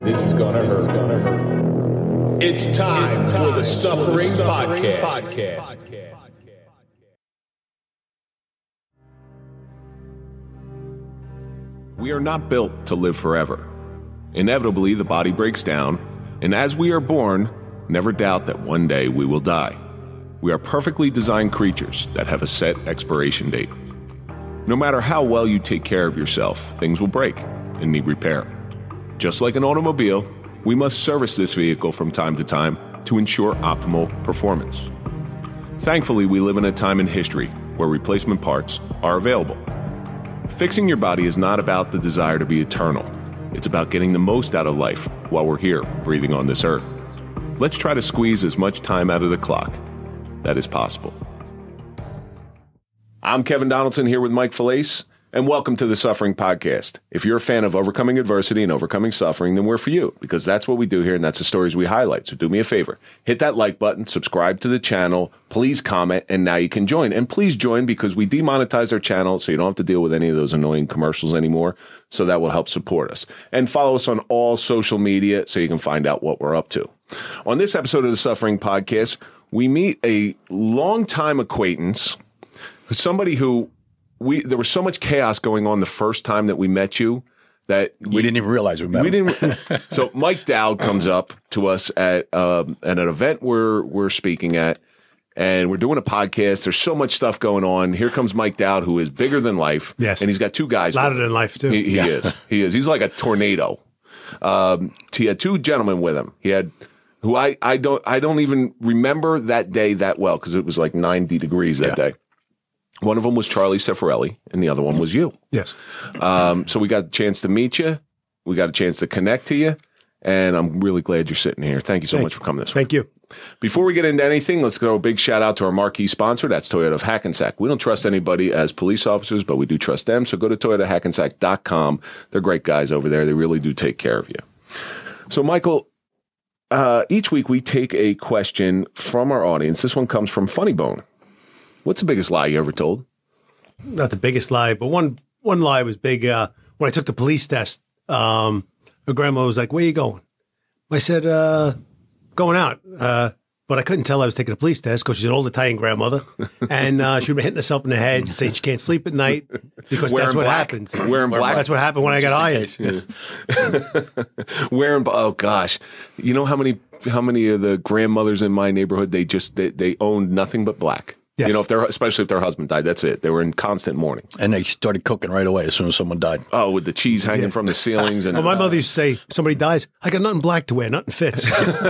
This is gonna hurt. It's time for the Suffering Podcast. We are not built to live forever. Inevitably, the body breaks down, and as we are born, never doubt that one day we will die. We are perfectly designed creatures that have a set expiration date. No matter how well you take care of yourself, things will break and need repair. Just like an automobile, we must service this vehicle from time to time to ensure optimal performance. Thankfully, we live in a time in history where replacement parts are available. Fixing your body is not about the desire to be eternal. It's about getting the most out of life while we're here, breathing on this earth. Let's try to squeeze as much time out of the clock that is possible. I'm Kevin Donaldson here with Mike Falaise, and welcome to the Suffering Podcast. If you're a fan of overcoming adversity and overcoming suffering, then we're for you, because that's what we do here, and that's the stories we highlight. So do me a favor. Hit that like button, subscribe to the channel, please comment, and now you can join. And please join, because we demonetize our channel, so you don't have to deal with any of those annoying commercials anymore, so that will help support us. And follow us on all social media so you can find out what we're up to. On this episode of the Suffering Podcast, we meet a longtime acquaintance, somebody who there was so much chaos going on the first time that we met you that we didn't even realize we met him. So Mike Dowd comes up to us at an event we're speaking at, and we're doing a podcast. There's so much stuff going on. Here comes Mike Dowd, who is bigger than life. Yes. And he's got two guys. Louder than life, too. He is. He is. He's like a tornado. He had two gentlemen with him. He had who I don't even remember that day that well, because it was like 90 degrees that day. One of them was Charlie Cifarelli, and the other one was you. Yes. So we got a chance to meet you. We got a chance to connect to you, and I'm really glad you're sitting here. Thank you so much for coming this week. Thank you. Before we get into anything, let's go a big shout out to our marquee sponsor. That's Toyota of Hackensack. We don't trust anybody as police officers, but we do trust them. So go to toyotahackensack.com. They're great guys over there. They really do take care of you. So, Michael, each week we take a question from our audience. This one comes from Funny Bone. What's the biggest lie you ever told? Not the biggest lie, but one lie was big. When I took the police test, my grandma was like, "Where you going?" I said, "Going out." But I couldn't tell I was taking a police test because she's an old Italian grandmother, and she'd been hitting herself in the head and saying she can't sleep at night because that's what happened. Wearing black. That's what happened when I got hired. Oh gosh, you know how many of the grandmothers in my neighborhood they owned nothing but black. Yes. You know, especially if their husband died, that's it. They were in constant mourning. And they started cooking right away as soon as someone died. Oh, with the cheese hanging from the ceilings. And well, my mother used to say, somebody dies, I got nothing black to wear, nothing fits.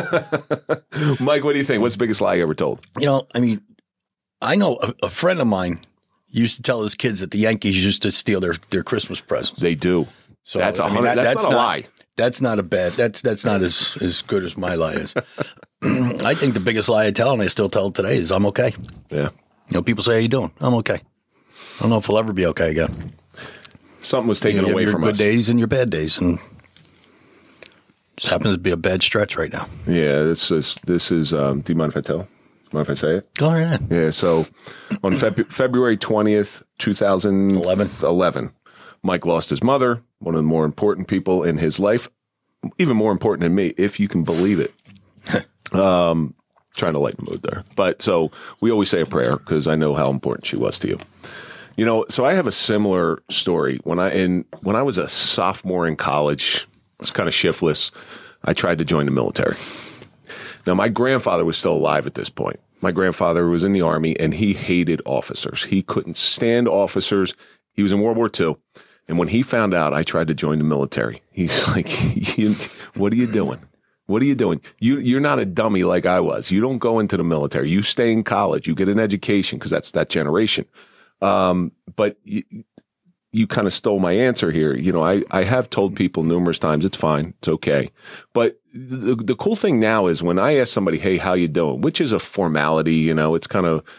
Mike, what do you think? What's the biggest lie you ever told? You know, I mean, I know a friend of mine used to tell his kids that the Yankees used to steal their Christmas presents. They do. So that's not a lie. That's not a bad. That's not as good as my lie is. I think the biggest lie I tell, and I still tell it today, is I'm okay. Yeah. You know, people say, "How you doing?" I'm okay. I don't know if we'll ever be okay again. Something was taken away from us. Your good days and your bad days, and just happens to be a bad stretch right now. Yeah, this is. Do you mind if I tell? Do you mind if I say it? Go right ahead. Yeah. So on February 20th, 2011, Mike lost his mother, one of the more important people in his life, even more important than me, if you can believe it. Trying to lighten the mood there. But so we always say a prayer because I know how important she was to you. You know, so I have a similar story. When I was a sophomore in college, it's kind of shiftless, I tried to join the military. Now, my grandfather was still alive at this point. My grandfather was in the Army, and he hated officers. He couldn't stand officers. He was in World War II. And when he found out I tried to join the military, he's like, what are you doing? What are you doing? You're not a dummy like I was. You don't go into the military. You stay in college. You get an education because that's that generation. But you kind of stole my answer here. You know, I have told people numerous times, it's fine. It's okay. But the cool thing now is when I ask somebody, "Hey, how you doing?" which is a formality, you know, it's kind of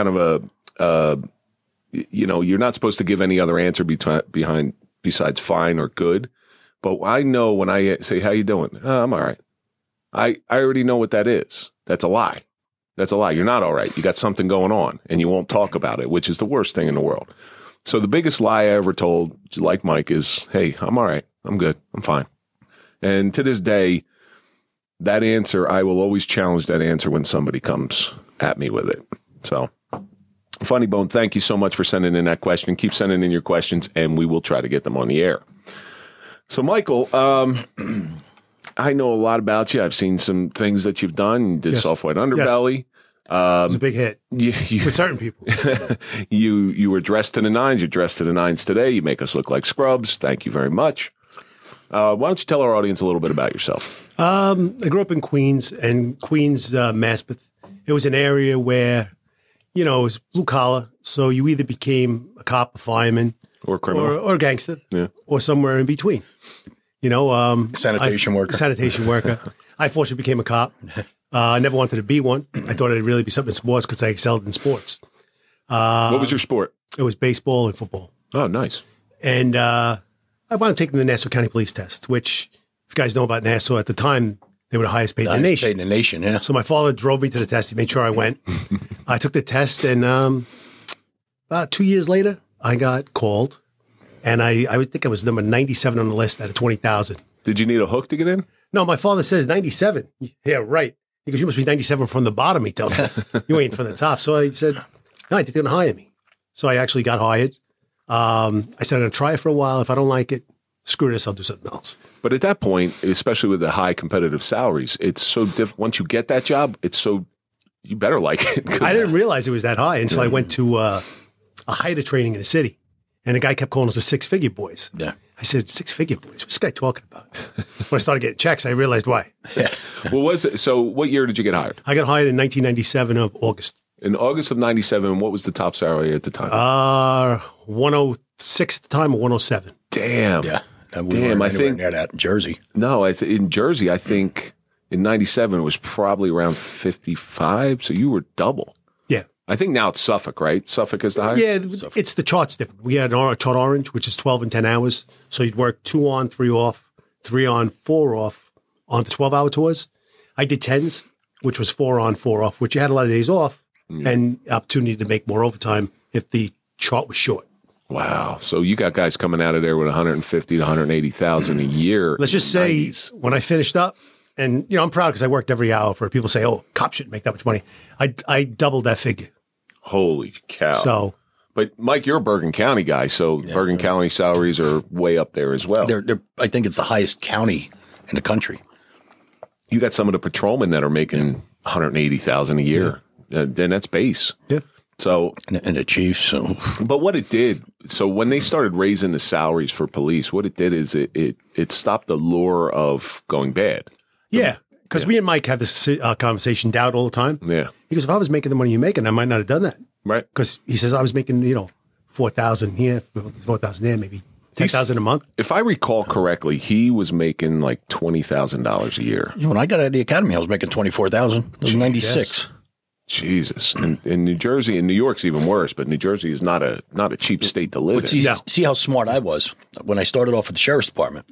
a, you know, you're not supposed to give any other answer besides fine or good. But I know when I say, "How you doing?" I'm all right. I already know what that is. That's a lie. That's a lie. You're not all right. You got something going on and you won't talk about it, which is the worst thing in the world. So the biggest lie I ever told, like Mike, is, "Hey, I'm all right. I'm good. I'm fine." And to this day, that answer, I will always challenge that answer when somebody comes at me with it. So, Funny Bone, thank you so much for sending in that question. Keep sending in your questions, and we will try to get them on the air. So, Michael, I know a lot about you. I've seen some things that you've done. You did Soft White Underbelly. It was a big hit You with certain people. you were dressed to the nines. You're dressed to the nines today. You make us look like scrubs. Thank you very much. Why don't you tell our audience a little bit about yourself? I grew up in Queens, and Queens, Maspeth. It was an area where, it was blue collar. So you either became a cop, a fireman, Or criminal. or a gangster, or somewhere in between. Sanitation worker. Sanitation worker. I fortunately became a cop. I never wanted to be one. I thought it'd really be something in sports because I excelled in sports. What was your sport? It was baseball and football. Oh, nice. And I wound up taking the Nassau County Police test, which, if you guys know about Nassau, at the time, they were the highest paid in the nation. Paid in the nation, yeah. So my father drove me to the test. He made sure I went. I took the test, and about 2 years later, I got called. And I would think I was number 97 on the list out of 20,000. Did you need a hook to get in? No, my father says 97. Yeah, right. He goes, you must be 97 from the bottom, he tells me. You ain't from the top. So I said, no, I think they're going to hire me. So I actually got hired. I said, I'm going to try it for a while. If I don't like it, screw this, I'll do something else. But at that point, especially with the high competitive salaries, it's so different. Once you get that job, it's so, you better like it. I didn't realize it was that high until I went to a HIDA training in the city. And the guy kept calling us the six-figure boys. Yeah. I said, six-figure boys? What's this guy talking about? When I started getting checks, I realized why. Yeah. So what year did you get hired? I got hired in 1997 of August. In August of 97, what was the top salary at the time? 106 at the time or 107. Damn. Yeah. Damn, I think near that in Jersey. No, in Jersey, I think in 97 it was probably around 55. So you were double. Yeah. I think now it's Suffolk, right? Suffolk is the highest? Yeah, it's the chart's different. We had a chart orange, which is 12 and 10 hours. So you'd work 2 on, 3 off, 3 on, 4 off on the 12-hour tours. I did 10s, which was 4 on, 4 off, which you had a lot of days off and opportunity to make more overtime if the chart was short. Wow. So you got guys coming out of there with 150 to 180,000 a year. Let's just say when I finished up, and I'm proud because I worked every hour for people say, oh, cops shouldn't make that much money. I doubled that figure. Holy cow. So, but Mike, you're a Bergen County guy, so Bergen County salaries are way up there as well. They're I think it's the highest county in the country. You got some of the patrolmen that are making 180,000 a year. Then that's base. Yeah. So And the chiefs. So. But what it did, so when they started raising the salaries for police, what it did is it stopped the lure of going bad. Yeah. Because me and Mike have this conversation doubt all the time. Yeah. He goes, if I was making the money you're making, I might not have done that. Right. Because he says I was making, 4,000 here, 4,000 there, maybe 10,000 a month. If I recall correctly, he was making like $20,000 a year. When I got out of the academy, I was making $24,000. It was 96. Yes. Jesus. And in New Jersey, and New York's even worse, but New Jersey is not a cheap state to live But in. see how smart I was. When I started off at the sheriff's department,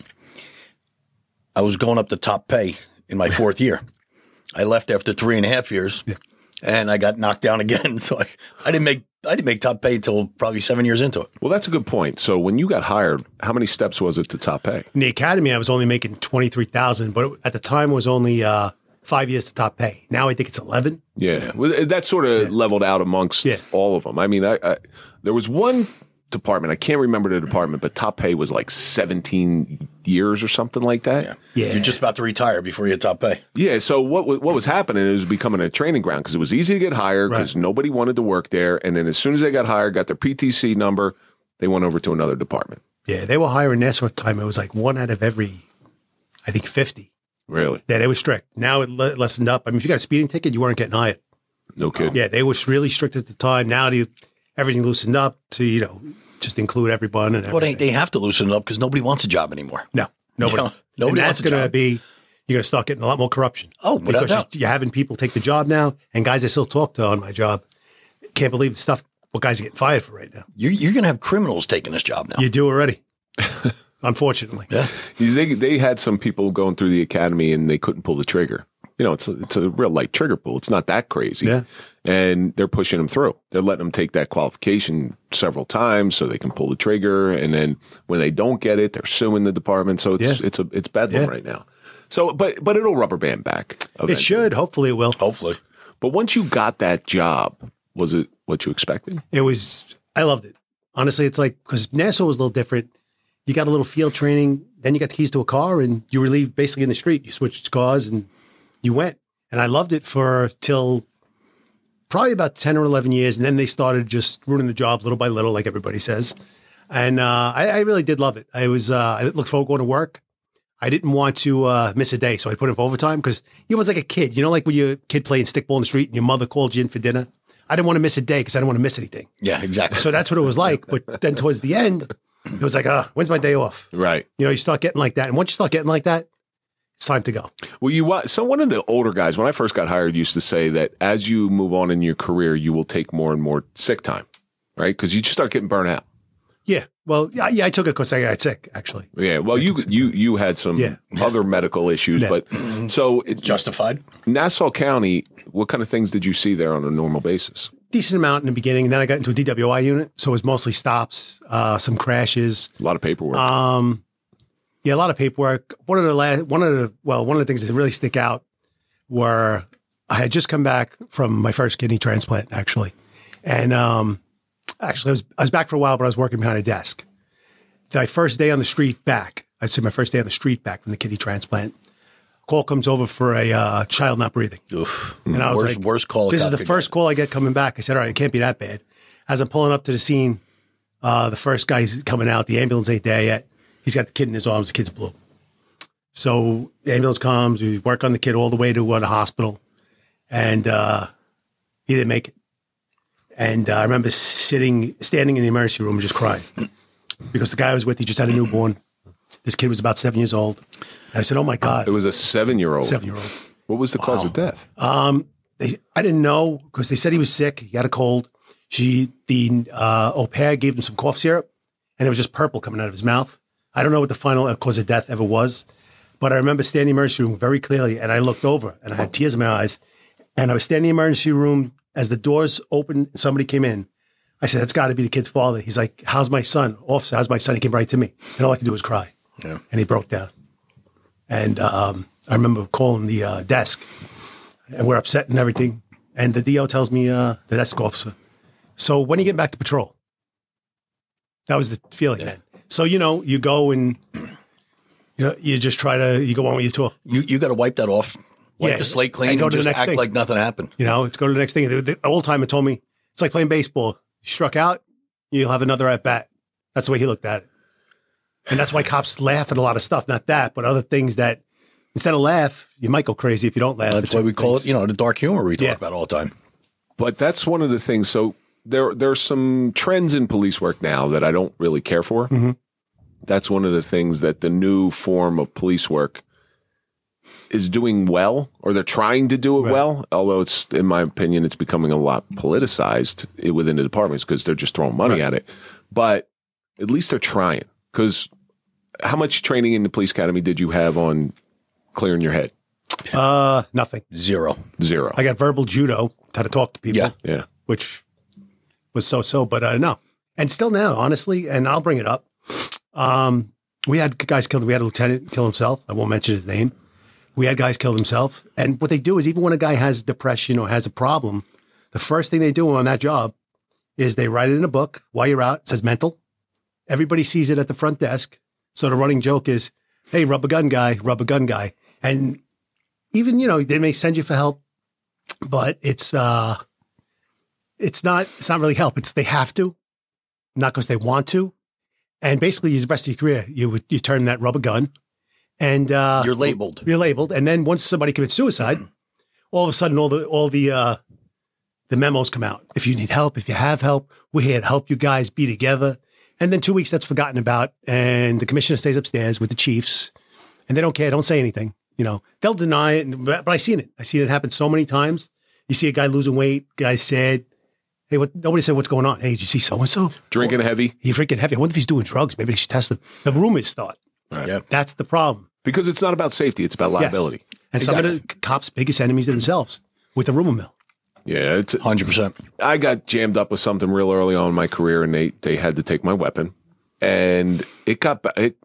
I was going up to top pay in my 4th year. I left after 3.5 years, and I got knocked down again. So I didn't make top pay until probably 7 years into it. Well, that's a good point. So when you got hired, how many steps was it to top pay? In the academy, I was only making 23,000, but at the time it was only 5 years to top pay. Now I think it's 11. Yeah. Well, that sort of leveled out amongst all of them. I mean, I there was one department, I can't remember the department, but top pay was like 17 years or something like that. Yeah. You're just about to retire before you hit top pay. Yeah. So what was happening is it was becoming a training ground because it was easy to get hired because nobody wanted to work there. And then as soon as they got hired, got their PTC number, they went over to another department. Yeah. They were hiring Nassau at the time. It was like 1 out of every, I think, 50. Really? Yeah, they were strict. Now it lessened up. I mean, if you got a speeding ticket, you weren't getting hired. No kidding. Yeah, they were really strict at the time. Now everything loosened up to, just include everyone. And Well, they have to loosen it up because nobody wants a job anymore. No, nobody. Nobody and wants that's a going to job. be, you're going to start getting a lot more corruption. Oh, without because doubt. you're having people take the job now, and guys I still talk to on my job can't believe the stuff what guys are getting fired for right now. You're going to have criminals taking this job now. You do already, unfortunately. Yeah. They had some people going through the academy and they couldn't pull the trigger. It's a real light trigger pull. It's not that crazy. Yeah. and they're pushing them through. They're letting them take that qualification several times so they can pull the trigger. And then when they don't get it, they're suing the department. So it's bedlam right now. So, but it'll rubber band back. Eventually. It should. Hopefully it will. Hopefully. But once you got that job, was it what you expected? It was. I loved it. Honestly, it's like, because Nassau was a little different. You got a little field training, then you got the keys to a car, and you were basically in the street. You switched cars, and you went. And I loved it till probably about 10 or 11 years, and then they started just ruining the job little by little, like everybody says. And I really did love it. I looked forward to going to work. I didn't want to miss a day, so I put in for overtime because you was like a kid. You know, like when you're a kid playing stickball in the street and your mother called you in for dinner? I didn't want to miss a day because I didn't want to miss anything. Yeah, exactly. So that's what it was like. But then towards the end, it was like, when's my day off? Right. You know, you start getting like that. And once you start getting like that, it's time to go. Well, so one of the older guys, when I first got hired, used to say that as you move on in your career, you will take more and more sick time, right? Because you just start getting burnt out. Yeah. Well, yeah, I took it because I got sick, actually. Yeah. Well, you had some other medical issues, but so It's justified. Nassau County, what kind of things did you see there on a normal basis? Decent amount in the beginning. And then I got into a DWI unit. So it was mostly stops, some crashes. A lot of paperwork. Yeah, a lot of paperwork. One of the things that really stick out were I had just come back from my first kidney transplant, actually. And actually, I was back for a while, but I was working behind a desk. My first day on the street back, I'd say my first day on the street back from the kidney transplant, call comes over for a child not breathing. Oof. And I was worst call. This is the first call I get coming back. I said, all right, it can't be that bad. As I'm pulling up to the scene, the first guy's coming out. The ambulance ain't there yet. He's got the kid in his arms. The kid's blue. So the ambulance comes. We work on the kid all the way to the hospital. And he didn't make it. And I remember standing in the emergency room and just crying. Because the guy I was with, he just had a newborn. This kid was about 7 years old. And I said, oh, my God. It was a 7-year-old. 7-year-old. What was the cause of death? I didn't know because they said he was sick. He had a cold. The au pair gave him some cough syrup, and it was just purple coming out of his mouth. I don't know what the final cause of death ever was, but I remember standing in the emergency room very clearly, and I looked over, and I had tears in my eyes, and I was standing in the emergency room as the doors opened, and somebody came in. I said, that's got to be the kid's father. He's like, how's my son? Officer, how's my son? He came right to me, and all I could do was cry. Yeah. And he broke down. And I remember calling the desk, and we're upset and everything, and the DO tells me, the desk officer, so when are you getting back to patrol? That was the feeling then. So, you go and, you just you go on with your tour. You got to wipe that off. Wipe the slate clean and go to just the next act thing. like nothing happened. It's go to the next thing. The old timer told me, it's like playing baseball. You struck out, you'll have another at bat. That's the way he looked at it. And that's why cops laugh at a lot of stuff. Not that, but other things that instead of laugh, you might go crazy if you don't laugh. That's why we call it, the dark humor we talk about all the time. But that's one of the things. So there's some trends in police work now that I don't really care for. Mm-hmm. That's one of the things that the new form of police work is doing well, or they're trying to do it well. Although it's, in my opinion, it's becoming a lot politicized within the departments because they're just throwing money at it. But at least they're trying. Because how much training in the police academy did you have on clearing your head? Nothing. Zero. I got verbal judo, how to talk to people. Yeah. Which was so, but no. And still now, honestly, and I'll bring it up. We had guys killed. We had a lieutenant kill himself. I won't mention his name. We had guys kill themselves. And what they do is even when a guy has depression or has a problem, the first thing they do on that job is they write it in a book while you're out. It says mental. Everybody sees it at the front desk. So the running joke is, hey, rubber gun guy. And even, they may send you for help, but it's not really help. It's they have to, not because they want to. And basically, the rest of your career, you turn that rubber gun, and you're labeled. You're labeled, and then once somebody commits suicide, all of a sudden, all the memos come out. If you need help, if you have help, we're here to help you guys be together. And then 2 weeks, that's forgotten about, and the commissioner stays upstairs with the chiefs, and they don't care, don't say anything. They'll deny it, but I've seen it. I've seen it happen so many times. You see a guy losing weight, guy said, hey, nobody said what's going on. Hey, did you see so-and-so? Drinking heavy? He's drinking heavy. I wonder if he's doing drugs. Maybe they should test him. The rumors start. Right. Yeah. That's the problem. Because it's not about safety. It's about liability. Yes. And some of the cops' biggest enemies are themselves with the rumor mill. Yeah, it's 100%. I got jammed up with something real early on in my career, and they had to take my weapon, and it got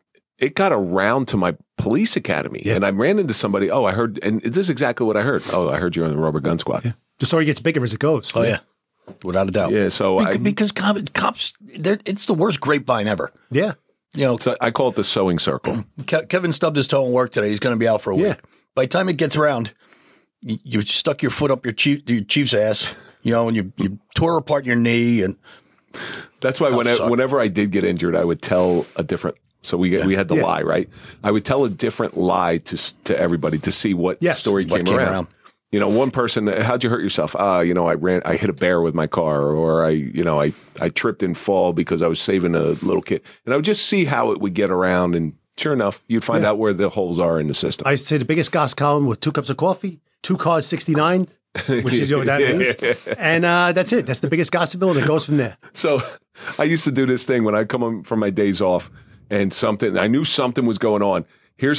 around to my police academy, and I ran into somebody. Oh, I heard, and this is exactly what I heard. Oh, I heard you're in the rubber gun squad. Yeah. The story gets bigger as it goes. Oh yeah, without a doubt. Yeah, so because cops, it's the worst grapevine ever. Yeah. You know, I call it the sewing circle. Kevin stubbed his toe in work today. He's going to be out for a week. By the time it gets around, you stuck your foot up your chief's ass, and you tore apart your knee. And that's why whenever I did get injured, I would tell a different. So we had the lie, right? I would tell a different lie to everybody to see what story came around. One person, how'd you hurt yourself? I hit a bear with my car, or I tripped and fall because I was saving a little kid. And I would just see how it would get around. And sure enough, you'd find out where the holes are in the system. I used to say the biggest gossip column with 2 cups of coffee, 2 cars 69, which is what that means. And that's it. That's the biggest gossip bill, and it goes from there. So I used to do this thing when I come home from my days off and I knew something was going on. Here's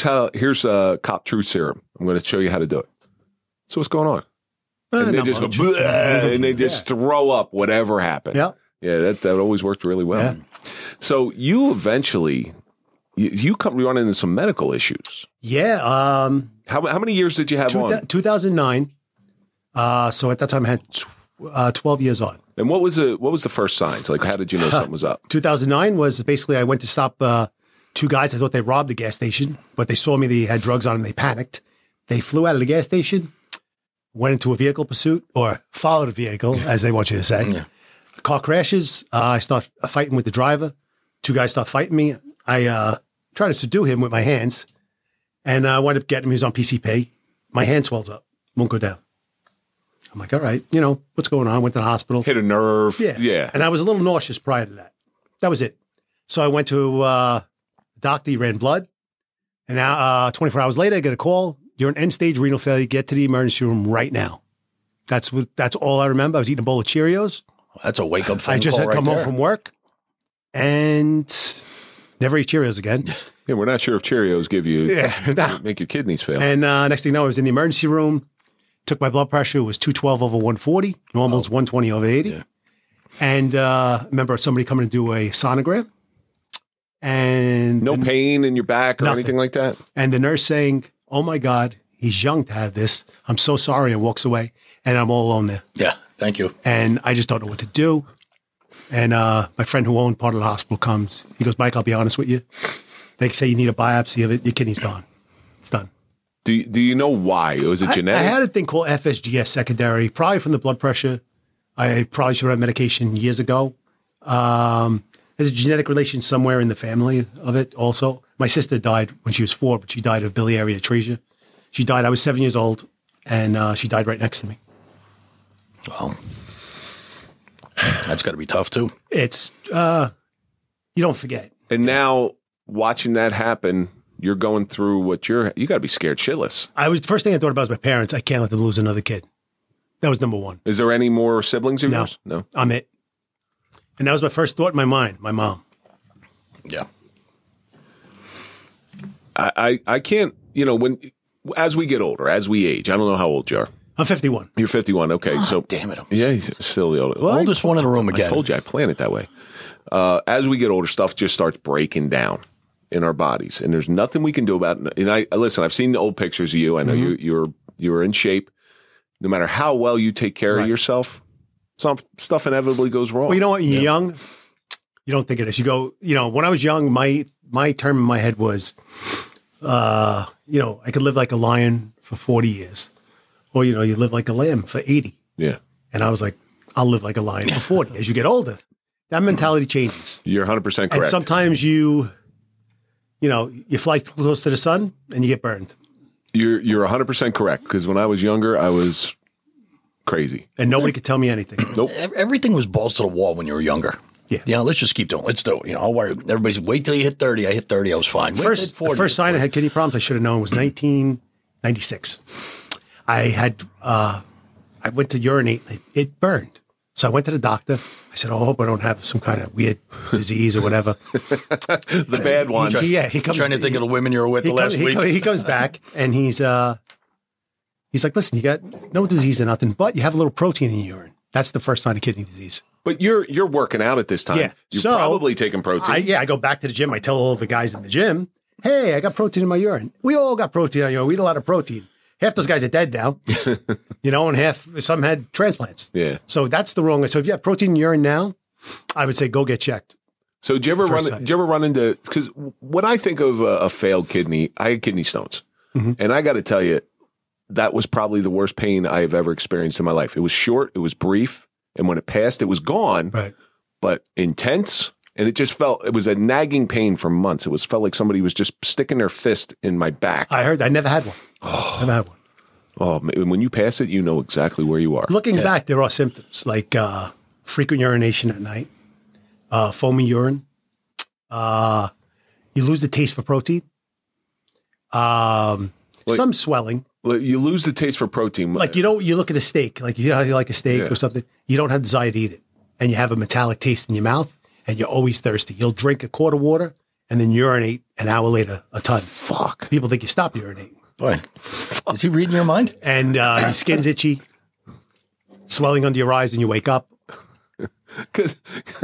Cop Truth Serum. I'm going to show you how to do it. So what's going on? And they just go, and they just throw up whatever happened. Yeah. Yeah, that always worked really well. Yeah. So you eventually, you run into some medical issues. Yeah. How many years did you have on? 2009. So at that time I had 12 years on. And what was the first signs? Like, how did you know something was up? 2009 was basically I went to stop 2 guys. I thought they robbed the gas station, but they saw me. They had drugs on them. They panicked. They flew out of the gas station, went into a vehicle pursuit, or followed a vehicle, as they want you to say. Yeah. The car crashes. I start fighting with the driver. 2 guys start fighting me. I tried to subdue him with my hands, and I wound up getting him. He was on PCP. My hand swells up. Won't go down. I'm like, all right, what's going on? Went to the hospital. Hit a nerve. Yeah. And I was a little nauseous prior to that. That was it. So I went to a doctor. He ran blood. And now 24 hours later, I get a call. You're in end-stage renal failure. Get to the emergency room right now. That's all I remember. I was eating a bowl of Cheerios. That's a wake-up phone I just call had come right home from work and never eat Cheerios again. Yeah, we're not sure if Cheerios make your kidneys fail. And next thing you know, I was in the emergency room. Took my blood pressure. It was 212/140. Normal is 120/80. Yeah. And remember somebody coming to do a sonogram. And no pain in your back or nothing. Anything like that? And the nurse saying, oh my God, he's young to have this. I'm so sorry, and walks away. And I'm all alone there. Yeah, thank you. And I just don't know what to do. And my friend who owned part of the hospital comes. He goes, Mike, I'll be honest with you. They say you need a biopsy of it. Your kidney's gone. It's done. Do you know why? Was it genetic? I had a thing called FSGS secondary, probably from the blood pressure. I probably should have had medication years ago. There's a genetic relation somewhere in the family of it also. My sister died when she was 4, but she died of biliary atresia. She died, I was 7 years old, and she died right next to me. Well, that's got to be tough too. It's, you don't forget. And now watching that happen, you're going through you got to be scared shitless. The first thing I thought about was my parents. I can't let them lose another kid. That was number one. Is there any more siblings of yours? No. I'm it. And that was my first thought in my mind, my mom. Yeah. I can't, as we get older, as we age, I don't know how old you are. I'm 51. You're 51. Okay. So damn it. He's still the oldest. Well, oldest one in the room again. I told you I planned it that way. As we get older, stuff just starts breaking down in our bodies, and there's nothing we can do about it. And listen, I've seen the old pictures of you. I know you're in shape. No matter how well you take care of yourself, some stuff inevitably goes wrong. Well, you know what? You're young. You don't think of this. You go, when I was young, my term in my head was, I could live like a lion for 40 years. Or, you live like a lamb for 80. Yeah. And I was like, I'll live like a lion for 40. As you get older, that mentality changes. You're 100% correct. And sometimes you fly close to the sun and you get burned. You're 100% correct. Because when I was younger, I was crazy. And nobody could tell me anything. Nope. Everything was balls to the wall when you were younger. Yeah. Let's just keep doing it. Let's do it. I'll worry. Everybody's wait till you hit 30. I hit 30. I was fine. The first sign I had kidney problems I should have known was 1996. I went to urinate. It burned. So I went to the doctor. I said, I hope I don't have some kind of weird disease or whatever. The bad ones. He comes. Trying to think of the women you were with the last week. He comes back and he's He's like, listen, you got no disease or nothing, but you have a little protein in your urine. That's the first sign of kidney disease. But you're working out at this time. Yeah. You're So, probably taking protein. I go back to the gym. I tell all the guys in the gym, hey, I got protein in my urine. We all got protein in our urine. We eat a lot of protein. Half those guys are dead now, and some had transplants. Yeah. So that's the wrong. So if you have protein in your urine now, I would say go get checked. So do you ever run into, because when I think of a failed kidney, I had kidney stones. And I got to tell you, that was probably the worst pain I have ever experienced in my life. It was short, it was brief, and when it passed, it was gone, Right. but intense. And it was a nagging pain for months. Felt like somebody was just sticking their fist in my back. I heard. I never had one. Never had one. Oh, when you pass it, you know exactly where you are. Looking back, there are symptoms like frequent urination at night, foamy urine. You lose the taste for protein. Some swelling. You lose the taste for protein. Like you look at a steak, like you know how you like a steak or something. You don't have desire to eat it, and you have a metallic taste in your mouth, and you're always thirsty. You'll drink a quart of water and then urinate an hour later a ton. Fuck. People think you stop urinating. Boy, is he reading your mind? And your skin's itchy, swelling under your eyes when you wake up. Because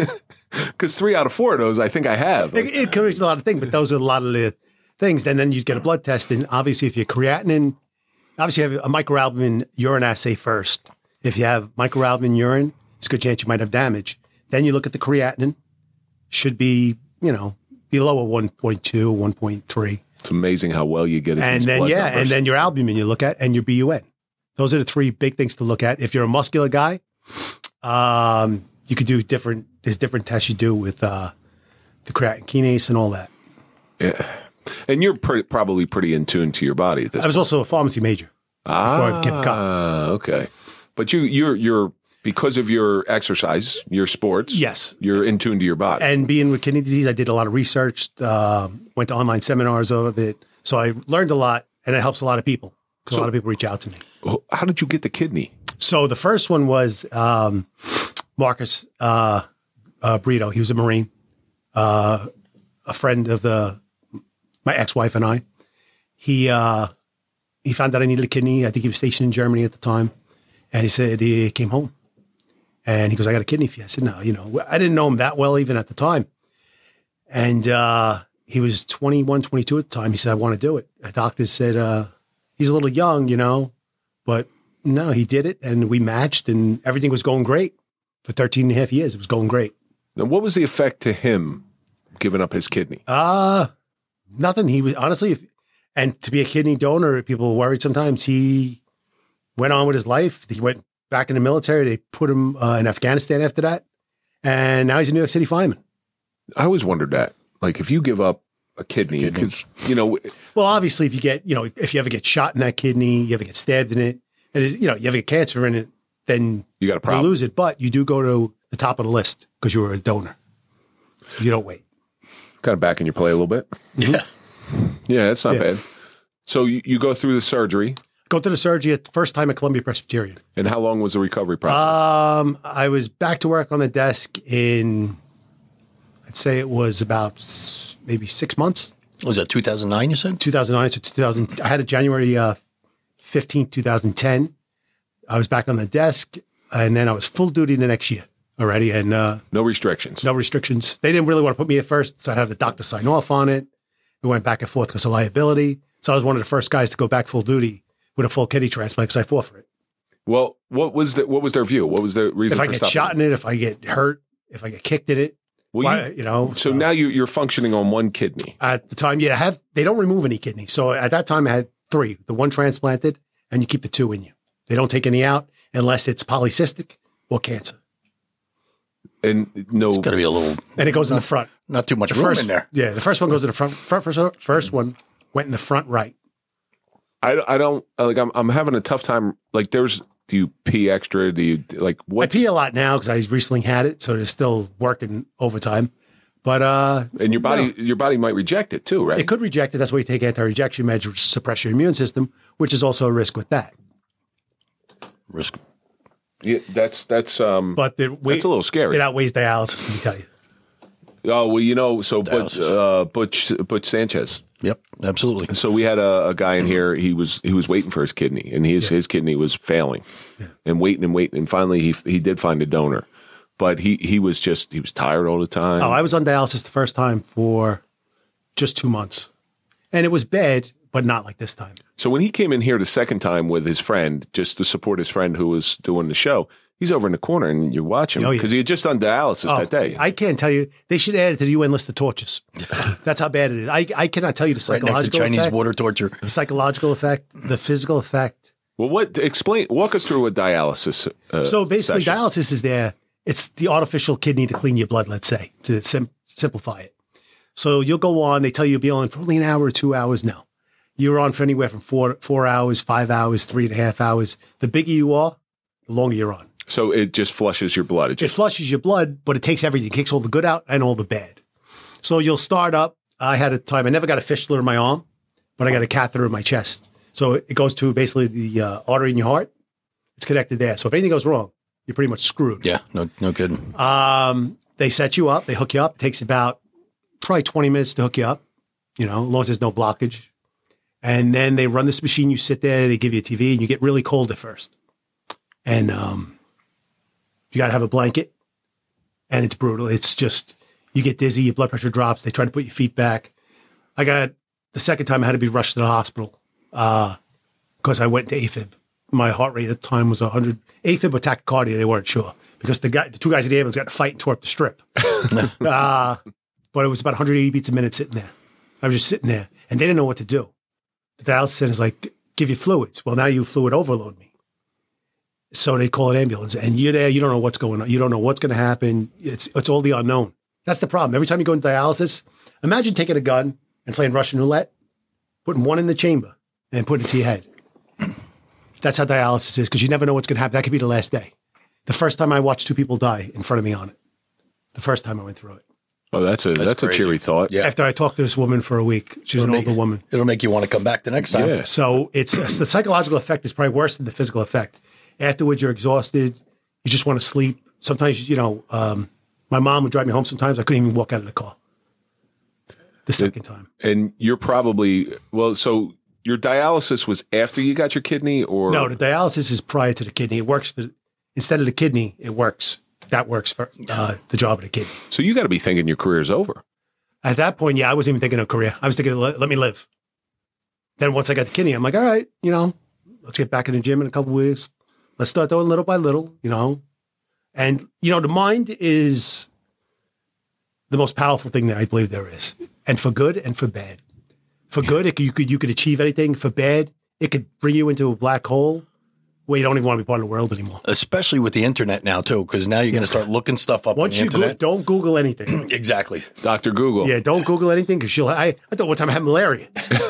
3 out of 4 of those, I think I have. It covers a lot of things, but those are a lot of the things. And then you get a blood test, and obviously if you're creatinine, obviously you have a microalbumin urine assay first. If you have microalbumin urine, it's a good chance you might have damage. Then you look at the creatinine, should be, below a 1.2, 1.3. It's amazing how well you get at And these then, blood numbers. and then your albumin you look at, and your BUN. Those are the 3 big things to look at. If you're a muscular guy, you could do there's different tests you do with the creatine kinase and all that. Yeah. And you're probably pretty in tune to your body at this I was also a pharmacy major before I kept cut. Okay. But you're because of your exercise, your sports, Yes. you're in tune to your body. And being with kidney disease, I did a lot of research, went to online seminars of it. So I learned a lot, and it helps a lot of people because a lot of people reach out to me. How did you get the kidney? So the first one was Marcus Brito. He was a Marine, a friend of my ex-wife and I. He found out I needed a kidney. I think he was stationed in Germany at the time. And he said he came home. And he goes, I got a kidney for you. I said, no, I didn't know him that well even at the time. And he was 21, 22 at the time. He said, I want to do it. The doctor said, he's a little young, but no, he did it. And we matched, and everything was going great. For 13 and a half years, it was going great. Now, what was the effect to him giving up his kidney? Nothing. He was, honestly, and to be a kidney donor, people are worried sometimes. He went on with his life. He went back in the military. They put him in Afghanistan after that. And now he's a New York City fireman. I always wondered that. Like, if you give up a kidney, because, Well, obviously, if you get, if you ever get shot in that kidney, you ever get stabbed in it, and you ever get cancer in it, then you got a problem. You lose it. But you do go to the top of the list because you were a donor. You don't wait. Kind of back in your play a little bit. Yeah. Yeah, that's not bad. So you go through the surgery. Go to the surgery at the first time at Columbia Presbyterian. And how long was the recovery process? I was back to work on the desk in, I'd say it was about maybe 6 months. Was that 2009, you said? 2009 to 2000. I had it January 15th, 2010. I was back on the desk, and then I was full duty the next year already. And no restrictions. No restrictions. They didn't really want to put me at first, so I'd have the doctor sign off on it. We went back and forth because of liability. So I was one of the first guys to go back full duty with a full kidney transplant because I fought for it. Well, what was their view? What was the reason? If I get shot in it, if I get hurt, if I get kicked in it, So now you're functioning on one kidney. At the time, they don't remove any kidney. So at that time, I had 3. The one transplanted, and you keep the 2 in you. They don't take any out unless it's polycystic or cancer. And It's got to be a little. And it goes in the front. Not too much room in there. Yeah, the first one goes in the front. First one went in the front right. I don't like. I'm having a tough time. Like, do you pee extra? Do you like what? I pee a lot now because I recently had it, so it's still working overtime. But and your body might reject it too, right? It could reject it. That's why you take anti-rejection meds, which suppress your immune system, which is also a risk with that. Risk. Yeah, that's But that's a little scary. It outweighs dialysis, let me tell you. Oh well, so Dialysis. Butch Sanchez. Yep, absolutely. So we had a guy in here. He was waiting for his kidney, and his kidney was failing, and waiting, and finally he did find a donor, but he was tired all the time. Oh, I was on dialysis the first time for just 2 months, and it was bad, but not like this time. So when he came in here the second time with his friend, just to support his friend who was doing the show, he's over in the corner, and you watch him because he had just done dialysis that day. I can't tell you. They should add it to the UN list of tortures. That's how bad it is. I cannot tell you the Right psychological next to Chinese effect, water torture. the psychological effect, the physical effect. Well, walk us through a dialysis. So basically, session. dialysis is there. It's the artificial kidney to clean your blood, let's say, to simplify it. So you'll go on. They tell you you'll be on for only an hour or 2 hours now. You're on for anywhere from 4 hours, 5 hours, 3.5 hours. The bigger you are, the longer you're on. So it just flushes your blood. It flushes your blood, but it takes everything. It takes all the good out and all the bad. So you'll start up. I had a time, I never got a fistula in my arm, but I got a catheter in my chest. So it goes to basically the artery in your heart. It's connected there. So if anything goes wrong, you're pretty much screwed. Yeah, no kidding. They set you up. They hook you up. It takes about probably 20 minutes to hook you up, as long as there's no blockage. And then they run this machine. You sit there. They give you a TV, and you get really cold at first. And you got to have a blanket, and it's brutal. It's just, you get dizzy, your blood pressure drops. They try to put your feet back. The second time I had to be rushed to the hospital because I went to AFib. My heart rate at the time was 100. AFib or tachycardia, they weren't sure because the two guys in the ambulance got to fight and tore up the strip. But it was about 180 beats a minute sitting there. I was just sitting there, and they didn't know what to do. The dialysis center is like, give you fluids. Well, now you fluid overload me. So they call an ambulance, and you're there. You don't know what's going on. You don't know what's going to happen. It's all the unknown. That's the problem. Every time you go into dialysis, imagine taking a gun and playing Russian roulette, putting one in the chamber, and putting it to your head. That's how dialysis is, because you never know what's going to happen. That could be the last day. The first time I watched 2 people die in front of me on it. The first time I went through it. Oh, that's a cheery thought. Yeah. After I talked to this woman for a week, she's an older woman. It'll make you want to come back the next time. Yeah. So the psychological effect is probably worse than the physical effect. Afterwards, you're exhausted. You just want to sleep. Sometimes, my mom would drive me home sometimes. I couldn't even walk out of the car the second time. And you're probably, so your dialysis was after you got your kidney, or? No, the dialysis is prior to the kidney. It works instead of the kidney, it works. That works for the job of the kidney. So you got to be thinking your career's over. At that point, I wasn't even thinking of career. I was thinking, let me live. Then once I got the kidney, I'm like, all right, let's get back in the gym in a couple of weeks. Let's start doing little by little, And, the mind is the most powerful thing that I believe there is. And for good and for bad. For good, you could achieve anything. For bad, it could bring you into a black hole where you don't even want to be part of the world anymore. Especially with the internet now, too, because now you're going to start looking stuff up on the internet. Don't Google anything. Exactly. Dr. Google. Yeah, don't Google anything because I thought one time I had malaria.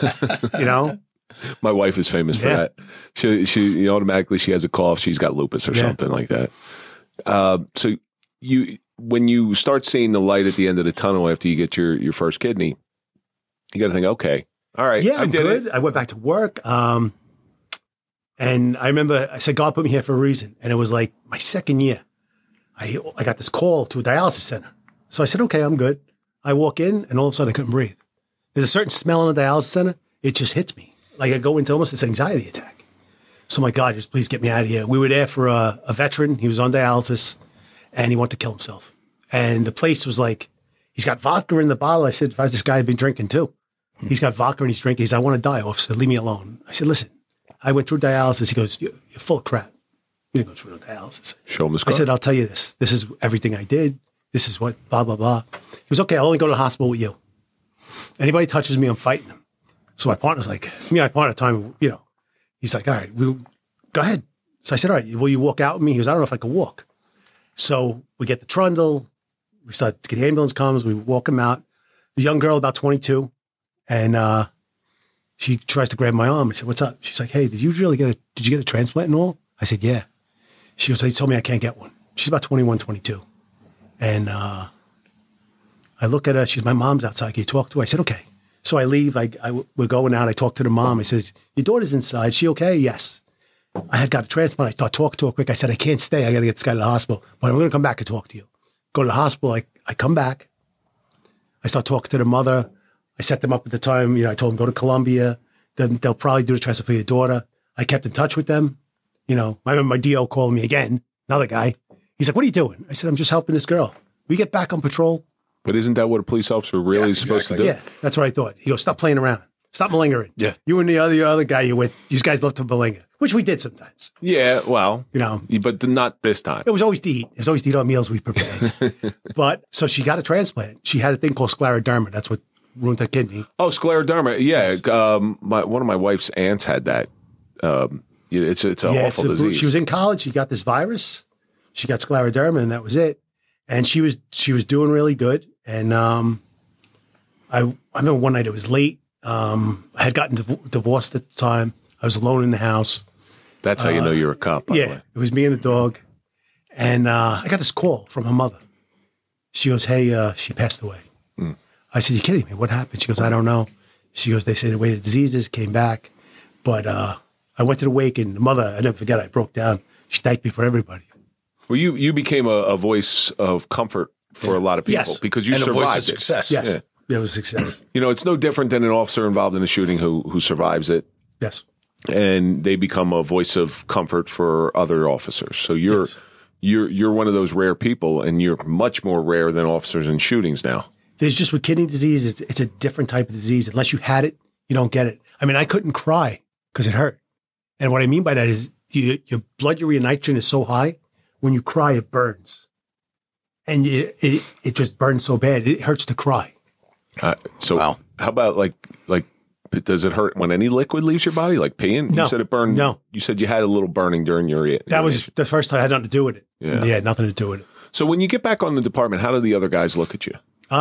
My wife is famous for that. She automatically, she has a cough. She's got lupus or something like that. So when you start seeing the light at the end of the tunnel after you get your first kidney, you got to think, okay, all right. Yeah, I'm good. It. I went back to work. And I remember I said, God put me here for a reason. And it was like my second year. I got this call to a dialysis center. So I said, okay, I'm good. I walk in and all of a sudden I couldn't breathe. There's a certain smell in the dialysis center. It just hits me. Like I go into almost this anxiety attack. So my God, just please get me out of here. We were there for a veteran. He was on dialysis and he wanted to kill himself. And the place was like, he's got vodka in the bottle. I said, this guy had been drinking too. He's got vodka and he's drinking. He said, I want to die, officer. Leave me alone. I said, listen, I went through dialysis. He goes, you're full of crap. You didn't go through no dialysis. Show him the scar. I said, I'll tell you this. This is everything I did. This is what, blah, blah, blah. He was, okay, I'll only go to the hospital with you. Anybody touches me, I'm fighting them. So my partner's like, my partner at the time, he's like, all right, go ahead. So I said, all right, will you walk out with me? He goes, I don't know if I can walk. So we get the trundle. We start to get the ambulance comes. We walk him out. The young girl, about 22, and she tries to grab my arm. I said, what's up? She's like, hey, did you get a transplant and all? I said, yeah. She goes, they told me I can't get one. She's about 21, 22. And I look at her. She's, my mom's outside. Can you talk to her? I said, okay. So I leave. We're going out. I talk to the mom. I says, your daughter's inside. She okay? Yes. I had got a transplant. I thought, talk to her quick. I said, I can't stay. I got to get this guy to the hospital. But I'm going to come back and talk to you. Go to the hospital. I come back. I start talking to the mother. I set them up at the time. I told them go to Columbia. Then they'll probably do the transfer for your daughter. I kept in touch with them. I remember my DO calling me again, another guy. He's like, what are you doing? I said, I'm just helping this girl. We get back on patrol. But isn't that what a police officer really is supposed to do? Yeah, that's what I thought. He goes, stop playing around. Stop malingering. Yeah. You and the other guy you with, these guys love to malinger, which we did sometimes. Yeah, well, but not this time. It was always to eat. It was always to eat on meals we prepared. But so she got a transplant. She had a thing called scleroderma. That's what ruined her kidney. Oh, scleroderma. Yeah. Yes. One of my wife's aunts had that. It's an awful disease. She was in college. She got this virus. She got scleroderma, and that was it. And she was doing really good. And I remember one night it was late. I had gotten divorced at the time. I was alone in the house. That's how you know you're a cop, by the way. It was me and the dog. And I got this call from her mother. She goes, hey, she passed away. Mm. I said, you kidding me? What happened? She goes, I don't know. She goes, they say the way the disease is, came back. But I went to the wake, and the mother, I never forget, I broke down. She thanked me for everybody. Well, you became a voice of comfort for a lot of people because you survived a voice of success. Yes. Yeah. It was a success. It's no different than an officer involved in a shooting who survives it. Yes. And they become a voice of comfort for other officers. So you're one of those rare people, and you're much more rare than officers in shootings now. There's just with kidney disease, it's a different type of disease. Unless you had it, you don't get it. I mean, I couldn't cry because it hurt. And what I mean by that is your blood urea nitrogen is so high, when you cry, it burns. And it just burns so bad, it hurts to cry. How about like does it hurt when any liquid leaves your body, like peeing? No. You said it burned. No. You said you had a little burning during your. That was the first time I had nothing to do with it. Yeah, nothing to do with it. So when you get back on the department, how do the other guys look at you?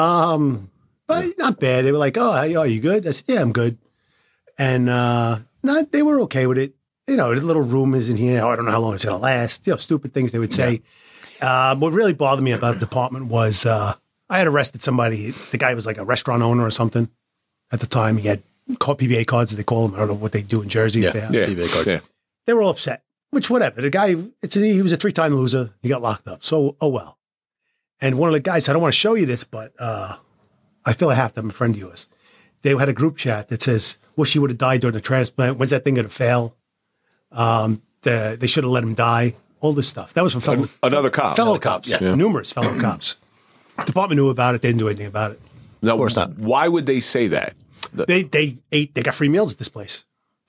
But not bad. They were like, "Oh, are you good?" I said, "Yeah, I'm good." And they were okay with it. The little room is in here. I don't know how long it's going to last. Stupid things they would say. Yeah. What really bothered me about the department was I had arrested somebody. The guy was like a restaurant owner or something at the time. He had PBA cards, as they call them. I don't know what they do in Jersey. Yeah, PBA cards. Yeah. They were all upset, which whatever. The guy, he was a 3-time loser. He got locked up. So, oh well. And one of the guys said, I don't want to show you this, but I feel I have to. I'm a friend of yours. They had a group chat that says, wish he would have died during the transplant. When's that thing going to fail? They should have let him die. All this stuff. That was from another cop. Fellow cops. Yeah. Numerous fellow cops. The department knew about it. They didn't do anything about it. No, of course not. Why would they say that? They got free meals at this place.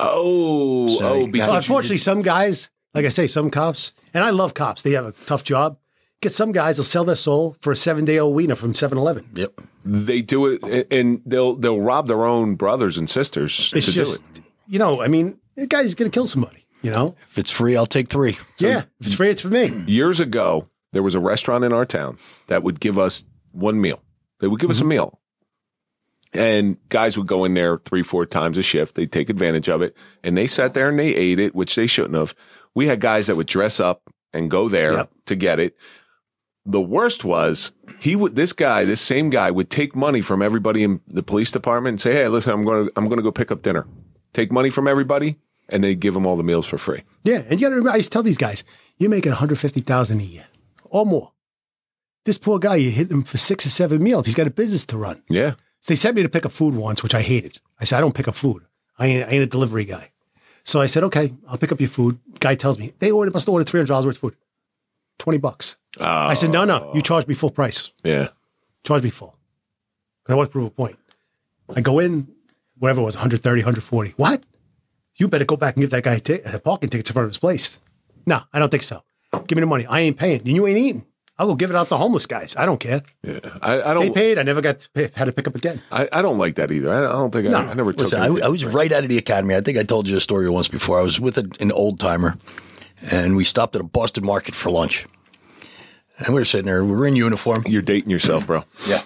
Because unfortunately, some guys, like I say, some cops, and I love cops. They have a tough job. Get some guys will sell their soul for a 7-day-old wiener from 7-Eleven. Yep. They do it, and they'll rob their own brothers and sisters to do it. The guy's going to kill somebody. If it's free, I'll take 3. If it's free, it's for me. Years ago, there was a restaurant in our town that would give us one meal. They would give us a meal. And guys would go in there 3-4 times a shift. They'd take advantage of it. And they sat there and they ate it, which they shouldn't have. We had guys that would dress up and go there to get it. The worst was this same guy would take money from everybody in the police department and say, hey, listen, I'm going to go pick up dinner. Take money from everybody. And they give them all the meals for free. Yeah, and you got to remember, I used to tell these guys, you're making $150,000 a year or more. This poor guy, you hit him for 6 or 7 meals. He's got a business to run. Yeah. So they sent me to pick up food once, which I hated. I said, I don't pick up food. I ain't a delivery guy. So I said, okay, I'll pick up your food. Guy tells me, they must have ordered $300 worth of food. $20. I said, no, you charge me full price. Yeah. Charge me full. Because I want to prove a point. I go in, whatever it was, 130, 140. What? You better go back and give that guy parking tickets in front of his place. No, I don't think so. Give me the money. I ain't paying. And you ain't eating. I'll go give it out to homeless guys. I don't care. Yeah, I don't. They paid. I never had to pick up again. I don't like that either. I don't think I never took it. I was right out of the academy. I think I told you a story once before. I was with an old timer, and we stopped at a Boston Market for lunch. And we were sitting there. We were in uniform. You're dating yourself, bro. Yeah.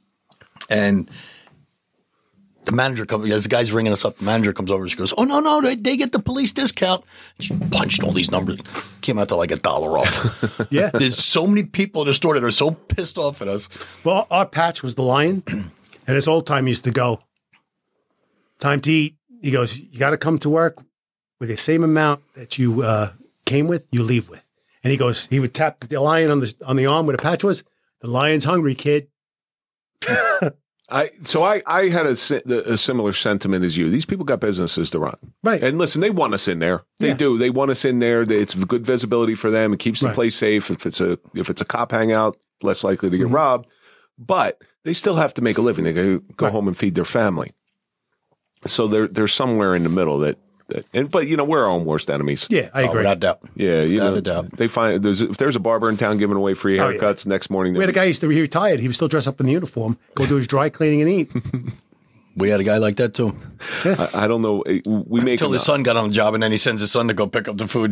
And the manager comes, as the guy's ringing us up, the manager comes over and she goes, oh, no, they get the police discount. She punched all these numbers. Came out to like $1 off. Yeah. There's so many people in the store that are so pissed off at us. Well, our patch was the Lion, and his old time used to go, time to eat. He goes, you got to come to work with the same amount that you came with, you leave with. And he goes, he would tap the Lion on the arm where the patch was. The Lion's hungry, kid. I had a similar sentiment as you. These people got businesses to run. Right. And listen, they want us in there. They Yeah. do. They want us in there. It's good visibility for them. It keeps the Right. place safe. If it's a cop hangout, less likely to get robbed. But they still have to make a living. They go Right. home and feed their family. So they're somewhere in the middle but we're our own worst enemies. Yeah, I Oh, agree. without doubt. Yeah, Without a doubt. they find if there's a barber in town giving away free Oh, yeah. haircuts next morning. We had a guy he retired. He was still dressed up in the uniform, go do his dry cleaning and eat. We had a guy like that too. I don't know. We make Until his enough, son got on the job, and then he sends his son to go pick up the food.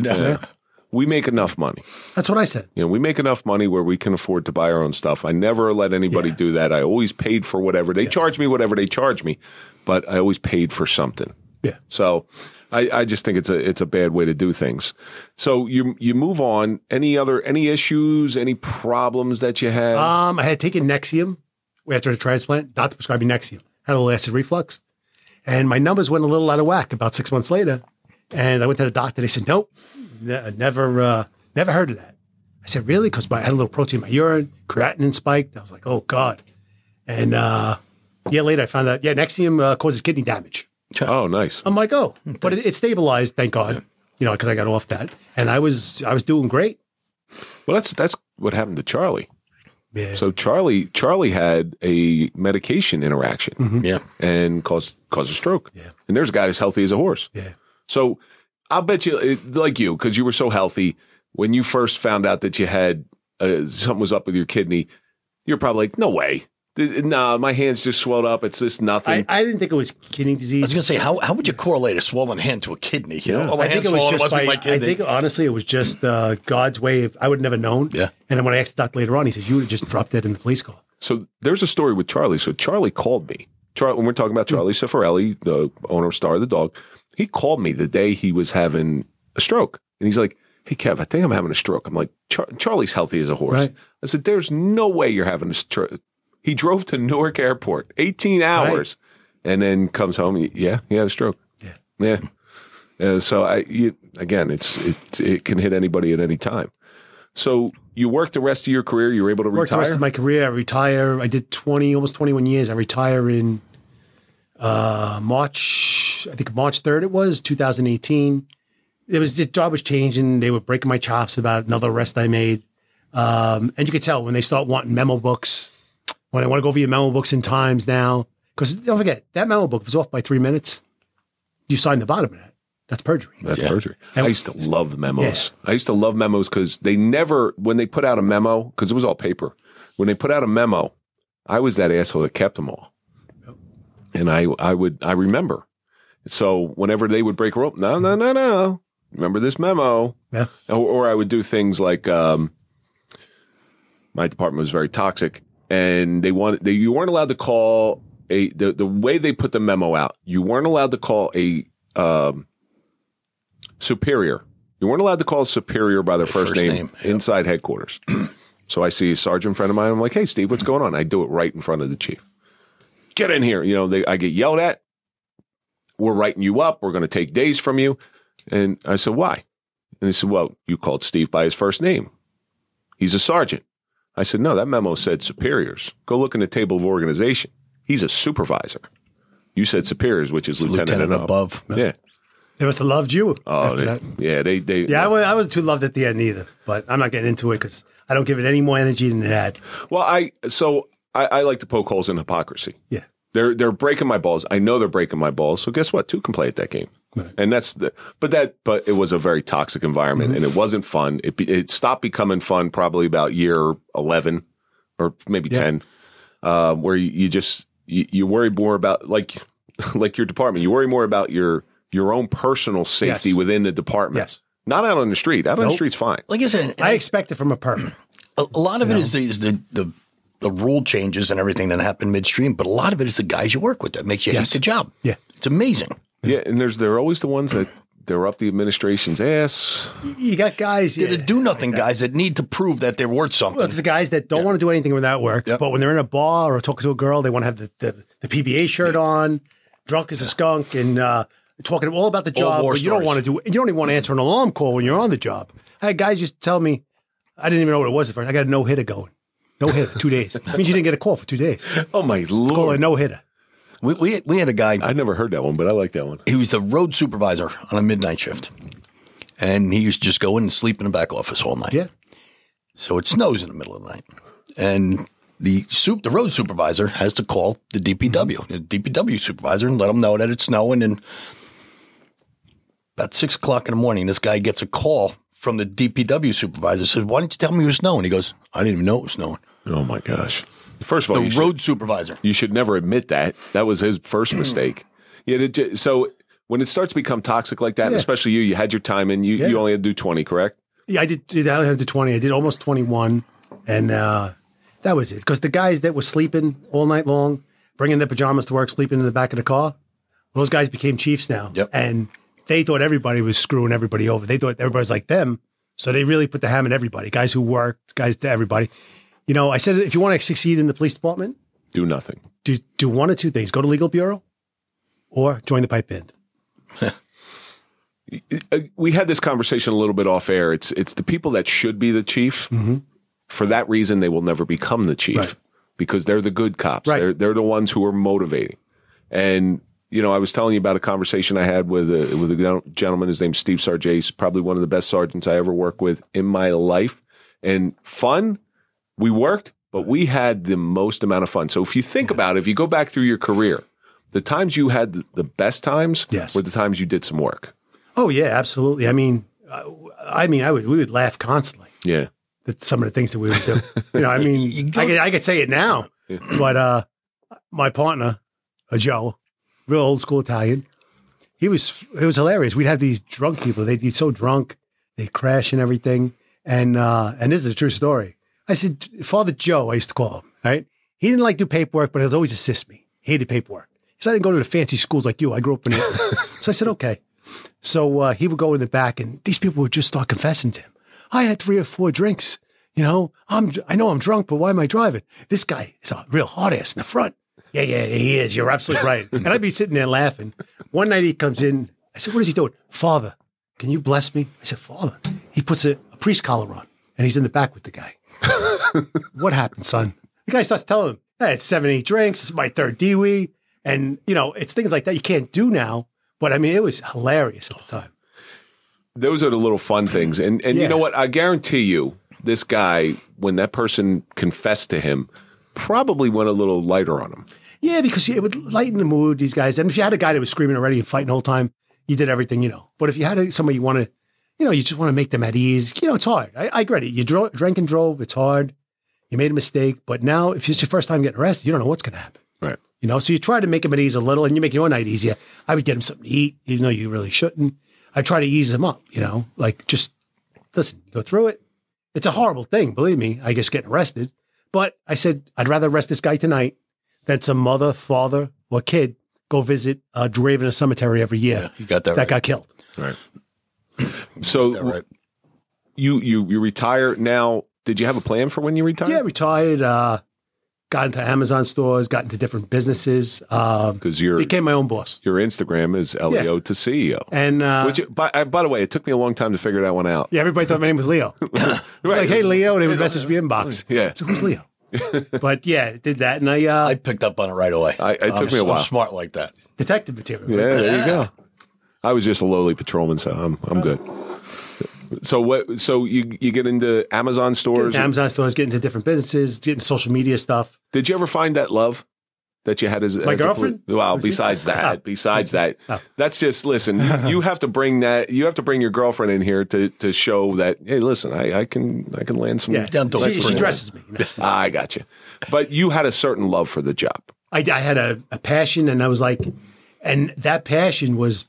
we make enough money. That's what I said. We make enough money where we can afford to buy our own stuff. I never let anybody Yeah. do that. I always paid for whatever they charge me, whatever they charge me, but I always paid for something. Yeah. So I just think it's a bad way to do things. So you move on. Any issues, any problems that you had? I had taken Nexium after the transplant. Doctor prescribed me Nexium. Had a little acid reflux, and my numbers went a little out of whack about 6 months later. And I went to the doctor. They said, "Nope, never heard of that." I said, "Really?" Because I had a little protein in my urine, creatinine spiked. I was like, "Oh God!" And a year later, I found out, Nexium causes kidney damage. Oh, nice. I'm like, "Oh," but it stabilized, thank God. Because I got off that, and I was doing great. Well, that's what happened to Charlie. Yeah. So Charlie had a medication interaction, Yeah. and caused a stroke. Yeah. And there's a guy as healthy as a horse. Yeah. So I'll bet you, like you, because you were so healthy, when you first found out that you had something was up with your kidney, you're probably like, "No way. No, my hands just swelled up. It's just nothing." I didn't think it was kidney I was disease. going to say, how would you correlate a swollen hand to a kidney? You know, oh, my I think hand's it was swollen, just must be by, my I kidney. think honestly it was just God's way of, I would have never known. Yeah. And then when I asked the doctor later on, he says, "You would have just dropped dead in the police car." So there's a story with Charlie. So Charlie called me. When we're talking about Charlie Cifarelli, the owner of Star of the Dog, he called me the day he was having a stroke. And he's like, "Hey, Kev, I think I'm having a stroke." I'm like, Charlie's healthy as a horse. Right. I said, "There's no way you're having a stroke." He drove to Newark Airport, 18 hours, and then comes home. He had a stroke. Yeah. So again, it can hit anybody at any time. So you worked the rest of your career. You were able to Worked the retire. rest of my career. I retire. I did almost 21 years. I retire in March 3rd it was, 2018. The job was changing. They were breaking my chops about another arrest I made. And you could tell when they start wanting memo books, when I want to go over your memo books in times now, because don't forget, that memo book was off by 3 minutes. You signed the bottom of that. That's perjury. That's Yeah. perjury. I used to love memos. Yeah. I used to love memos because they never, when they put out a memo, because it was all paper, when they put out a memo, I was that asshole that kept them all. And I remember. So whenever they would break a rule, no. Remember this memo. Yeah. Or I would do things like my department was very toxic, and you weren't allowed to call the way they put the memo out. You weren't allowed to call a superior. You weren't allowed to call a superior by their first name inside headquarters. So I see a sergeant friend of mine. I'm like, "Hey, Steve, what's going on?" I do it right in front of the chief. "Get in here." I get yelled at. "We're writing you up. We're going to take days from you." And I said, "Why?" And he said, "Well, you called Steve by his first name. He's a sergeant." I said, "No, that memo said superiors. Go look in the table of organization. He's a supervisor. You said superiors, which is lieutenant and above. Yeah. They must have loved you Oh, after that. they. Yeah, I wasn't too loved at the end either, but I'm not getting into it because I don't give it any more energy than it had. Well, I like to poke holes in hypocrisy. Yeah. They're breaking my balls. I know they're breaking my balls. So guess what? Two can play at that game. Right. And but it was a very toxic environment, and it wasn't fun. It stopped becoming fun probably about year 11 or maybe 10, where you worry more about like your department. You worry more about your own personal safety within the department. Yes. Not out on the street. Out on the street's fine. Like I said, I expect it from a perm. a lot of it is the rule changes and everything that happen midstream, but a lot of it is the guys you work with that makes you hate the job. Yeah. It's amazing. Yeah, and they're always the ones that they're up the administration's ass. You got guys They're the do-nothing guys that need to prove that they're worth something. Well, it's the guys that don't want to do anything without work, but when they're in a bar or talking to a girl, they want to have the PBA shirt on, drunk as a skunk, and talking all about the job. war But you don't want to you don't even want to answer an alarm call when you're on the job. I had guys used to tell me, I didn't even know what it was at first. I got a no-hitter going. No hitter, 2 days. It means you didn't get a call for 2 days. Oh my Call a Lord. no hitter. We had a guy. I never heard that one, but I like that one. He was the road supervisor on a midnight shift. And he used to just go in and sleep in the back office all night. Yeah. So it snows in the middle of the night. And the road supervisor has to call the DPW, the DPW supervisor, and let them know that it's snowing. And about 6 o'clock in the morning, this guy gets a call from the DPW supervisor. Says, "Why didn't you tell me it was snowing?" He goes, "I didn't even know it was snowing." Oh my gosh. First of all, The road supervisor. you should never admit that. That was his first mistake. So when it starts to become toxic like that, Yeah. especially you had your time in, you only had to do 20, correct? Yeah, I did. I only had to 20. I did almost 21, and that was it. Because the guys that were sleeping all night long, bringing their pajamas to work, sleeping in the back of the car, those guys became chiefs now. Yep. And they thought everybody was screwing everybody over. They thought everybody was like them, so they really put the ham in everybody. Guys who worked, guys to everybody. You know, I said if you want to succeed in the police department, Do nothing. do one or two things: go to legal bureau, or join the pipe band. We had this conversation a little bit off air. It's the people that should be the chief. For that reason, they will never become the chief Right. because they're the good cops. Right. They're the ones who are motivating. And you know, I was telling you about a conversation I had with a gentleman. His name's Steve Sarjace, probably one of the best sergeants I ever worked with in my life. And fun, we worked, but we had the most amount of fun. So if you think about it, if you go back through your career, the times you had the best times Yes. were the times you did some work. Oh yeah, absolutely. I mean, we would laugh constantly. Yeah. That some of the things that we would do. You know, I mean, I could say it now, but my partner, Joe, real old school Italian, it was hilarious. We'd have these drunk people. They'd be so drunk, they'd crash and everything. And this is a true story. I said, Father Joe, I used to call him, right? He didn't like do paperwork, but he would always assist me. He hated paperwork. He said, I didn't go to the fancy schools like you. I grew up in it. So I said, okay. So he would go in the back, and these people would just start confessing to him. I had 3 or 4 drinks. You know, I know I'm drunk, but why am I driving? This guy is a real hard ass in the front. Yeah, he is. You're absolutely right. And I'd be sitting there laughing. One night he comes in. I said, what is he doing? Father, can you bless me? I said, Father. He puts a priest collar on, and he's in the back with the guy. What happened, son? The guy starts telling him, hey, it's 7, 8 drinks. It's my 3rd DWI. And, you know, it's things like that you can't do now. But, I mean, it was hilarious at the time. Those are the little fun things. And Yeah. you know what? I guarantee you, this guy, when that person confessed to him, probably went a little lighter on him. Yeah, because it would lighten the mood, these guys. And if you had a guy that was screaming already and fighting the whole time, you did everything, you know. But if you had somebody you want to, you know, you just want to make them at ease, you know, it's hard. I get it. You drank and drove, it's hard. You made a mistake. But now, if it's your first time getting arrested, you don't know what's going to happen. Right. You know, so you try to make them at ease a little, and you make your night easier. I would get him something to eat, even though you really shouldn't. I try to ease him up, you know, like just listen, go through it. It's a horrible thing, believe me, I guess getting arrested. But I said, I'd rather arrest this guy tonight than some mother, father, or kid go visit a grave in a cemetery every year. Yeah, you got that right. got killed. Right. So That right. you retire now. Did you have a plan for when you retired? Yeah, retired, got into Amazon stores, got into different businesses, Because became my own boss. your Instagram is LEO to CEO. And Which, by the way, it took me a long time to figure that one out. yeah, everybody thought my name was Leo. Right. Like, hey, Leo, and they would message me inbox. Yeah. So who's Leo? But yeah, did that. And I I picked up on it right away. It took me a while. I'm smart like that. detective material. Yeah, there you go. I was just a lowly patrolman, so I'm good. So what? So you get into Amazon stores. Amazon stores, get into different businesses, get into social media stuff. Did you ever find that love that you had as My girlfriend? Well, besides that, Oh. that's just listen. You have to bring that. You have to bring your girlfriend in here to show that. Hey, listen, I can land some. Yeah, she dresses me. You know? I got you. But you had a certain love for the job. I had a passion, and I was like, and that passion was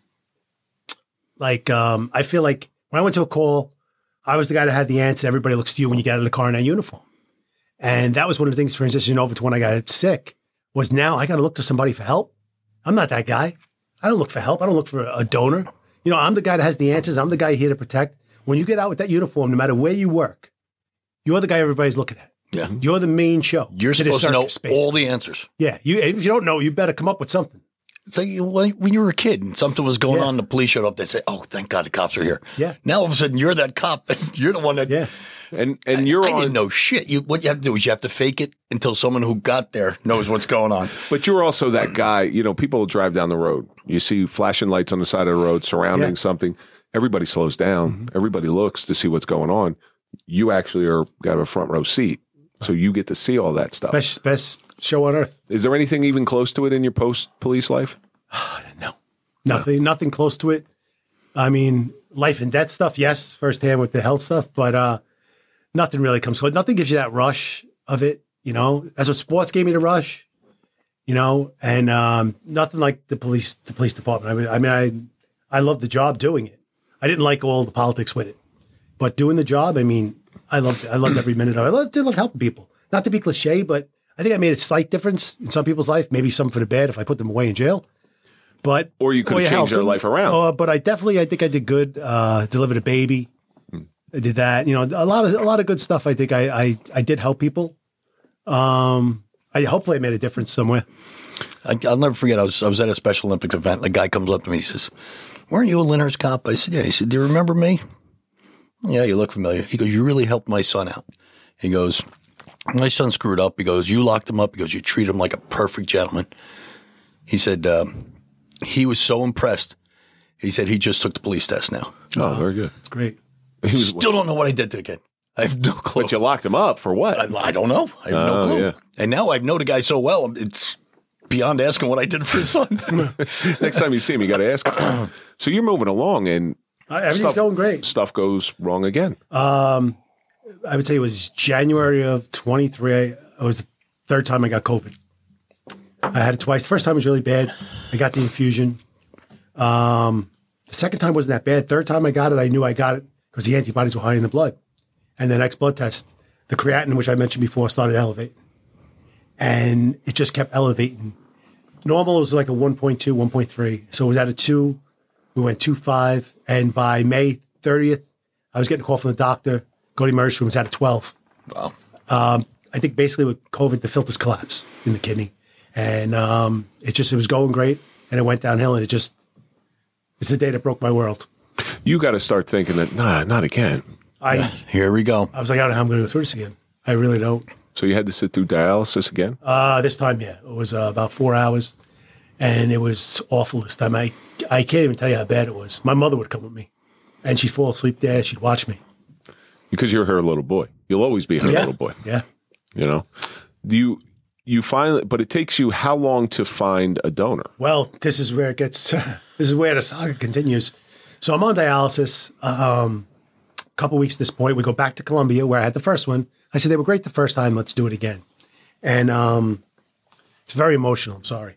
like, I feel like when I went to a call, I was the guy that had the answer. Everybody looks to you when you get out of the car in that uniform. And that was one of the things transitioning over to when I got sick was now I got to look to somebody for help. I'm not that guy. I don't look for help. I don't look for a donor. You know, I'm the guy that has the answers. I'm the guy here to protect. When you get out with that uniform, no matter where you work, you're the guy everybody's looking at. Yeah. You're the main show. You're supposed to know circus, all the answers. Yeah. If you don't know, you better come up with something. It's like when you were a kid and something was going Yeah. on, the police showed up, they say, oh, thank God the cops are here. Yeah. Now all of a sudden you're that cop. You're the one that, Yeah. And you're I on. didn't know shit. What you have to do is you have to fake it until someone who got there knows what's going on. But you're also that guy. You know, people drive down the road. You see flashing lights on the side of the road surrounding something. Everybody slows down. Mm-hmm. Everybody looks to see what's going on. You actually got a front row seat, so you get to see all that stuff. Best show on earth. Is there anything even close to it in your post-police life? No. Nothing close to it. I mean, life and death stuff, yes, firsthand with the health stuff, but nothing really comes close. Nothing gives you that rush of it, you know. As a sports gave me the rush, you know, and nothing like the police department. I love the job doing it. I didn't like all the politics with it, but doing the job, I mean, I loved every minute of it. I love helping people. Not to be cliche, but I think I made a slight difference in some people's life. Maybe some for the bad if I put them away in jail. But or you could have changed their life around. But I think I did good. Delivered a baby. I did that. You know, a lot of good stuff. I think I did help people. Hopefully I made a difference somewhere. I'll never forget. I was at a Special Olympics event. And a guy comes up to me. He says, "Weren't you a Lyndhurst cop?" I said, "Yeah." He said, "Do you remember me?" "Yeah, you look familiar." He goes, "You really helped my son out." He goes, "My son screwed up." He goes, "You locked him up." He goes, "You treated him like a perfect gentleman." He said, he was so impressed. He said he just took the police test now. Oh, very good. That's great. Still don't know what I did to the kid. I have no clue. But you locked him up for what? I don't know. I have no clue. Yeah. And now I know the guy so well, it's beyond asking what I did for his son. Next time you see him, you got to ask him. So you're moving along, and everything's going great. Stuff goes wrong again. I would say it was January of 23. It was the third time I got COVID. I had it twice. The first time was really bad. I got the infusion. The second time wasn't that bad. Third time I got it, I knew I got it because the antibodies were high in the blood. And the next blood test, the creatinine, which I mentioned before, started elevating. And it just kept elevating. Normal was like a 1.2, 1.3. So it was at a 2. We went 2.5. And by May 30th, I was getting a call from the doctor. Go to the emergency room. It was at a 12. Wow. I think basically with COVID, the filters collapsed in the kidney. And it was going great. And it went downhill. And it's the day that broke my world. You got to start thinking that, not again. Here we go. I was like, I don't know how I'm going to go through this again. I really don't. So you had to sit through dialysis again? This time, yeah. It was about 4 hours. And it was awful this time. I can't even tell you how bad it was. My mother would come with me. And she'd fall asleep there. She'd watch me. Because you're her little boy. You'll always be her little boy. Yeah. You know? You finally, but it takes you how long to find a donor? Well, this is where the saga continues. So I'm on dialysis. A couple weeks at this point, we go back to Columbia where I had the first one. I said, they were great the first time. Let's do it again. And it's very emotional. I'm sorry.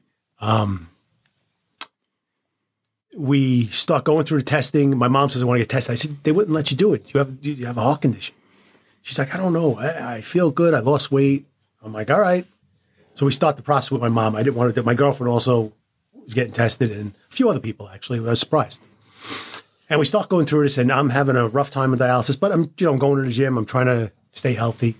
We start going through the testing. My mom says, I want to get tested. I said, they wouldn't let you do it. You have a heart condition. She's like, I don't know. I feel good. I lost weight. I'm like, all right. So we start the process with my mom. I didn't want to do it. My girlfriend also was getting tested and a few other people, actually. I was surprised. And we start going through this, and I'm having a rough time with dialysis, but I'm going to the gym. I'm trying to stay healthy.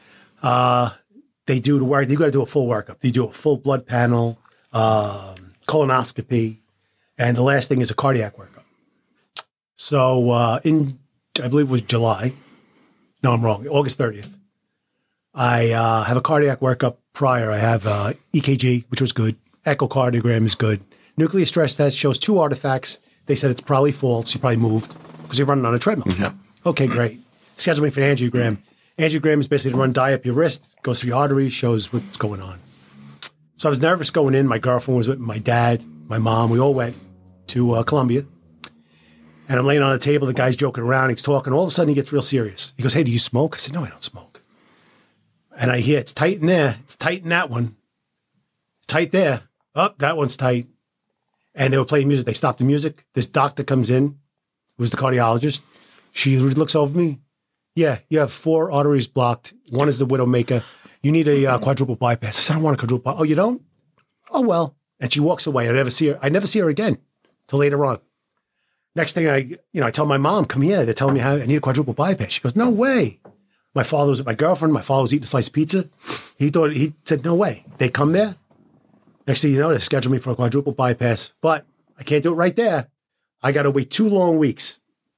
They do the work. You got to do a full workup. They do a full blood panel, colonoscopy, and the last thing is a cardiac workup. So I believe it was July. No, I'm wrong. August 30th. I have a cardiac workup prior. I have EKG, which was good. Echocardiogram is good. Nuclear stress test shows 2 artifacts. They said it's probably false. You probably moved because you're running on a treadmill. Yeah. Okay, great. Schedule me for an angiogram. Angiogram is basically to run dye up your wrist, goes through your arteries, shows what's going on. So I was nervous going in. My girlfriend was with my dad, my mom. We all went to Columbia. And I'm laying on the table. The guy's joking around. He's talking. All of a sudden, he gets real serious. He goes, hey, do you smoke? I said, no, I don't smoke. And I hear, it's tight in there. It's tight in that one. Tight there. Oh, that one's tight. And they were playing music. They stopped the music. This doctor comes in, who was the cardiologist. She looks over me. Yeah, you have 4 arteries blocked. One is the widowmaker. You need a quadruple bypass. I said, I don't want a quadruple bypass. Oh, you don't? Oh, well. And she walks away. I never see her again till later on. Next thing I tell my mom, come here. They're telling me how I need a quadruple bypass. She goes, no way. My father was with my girlfriend. My father was eating a slice of pizza. He said, no way. They come there. Next thing you know, they schedule me for a quadruple bypass. But I can't do it right there. I got to wait 2 long weeks.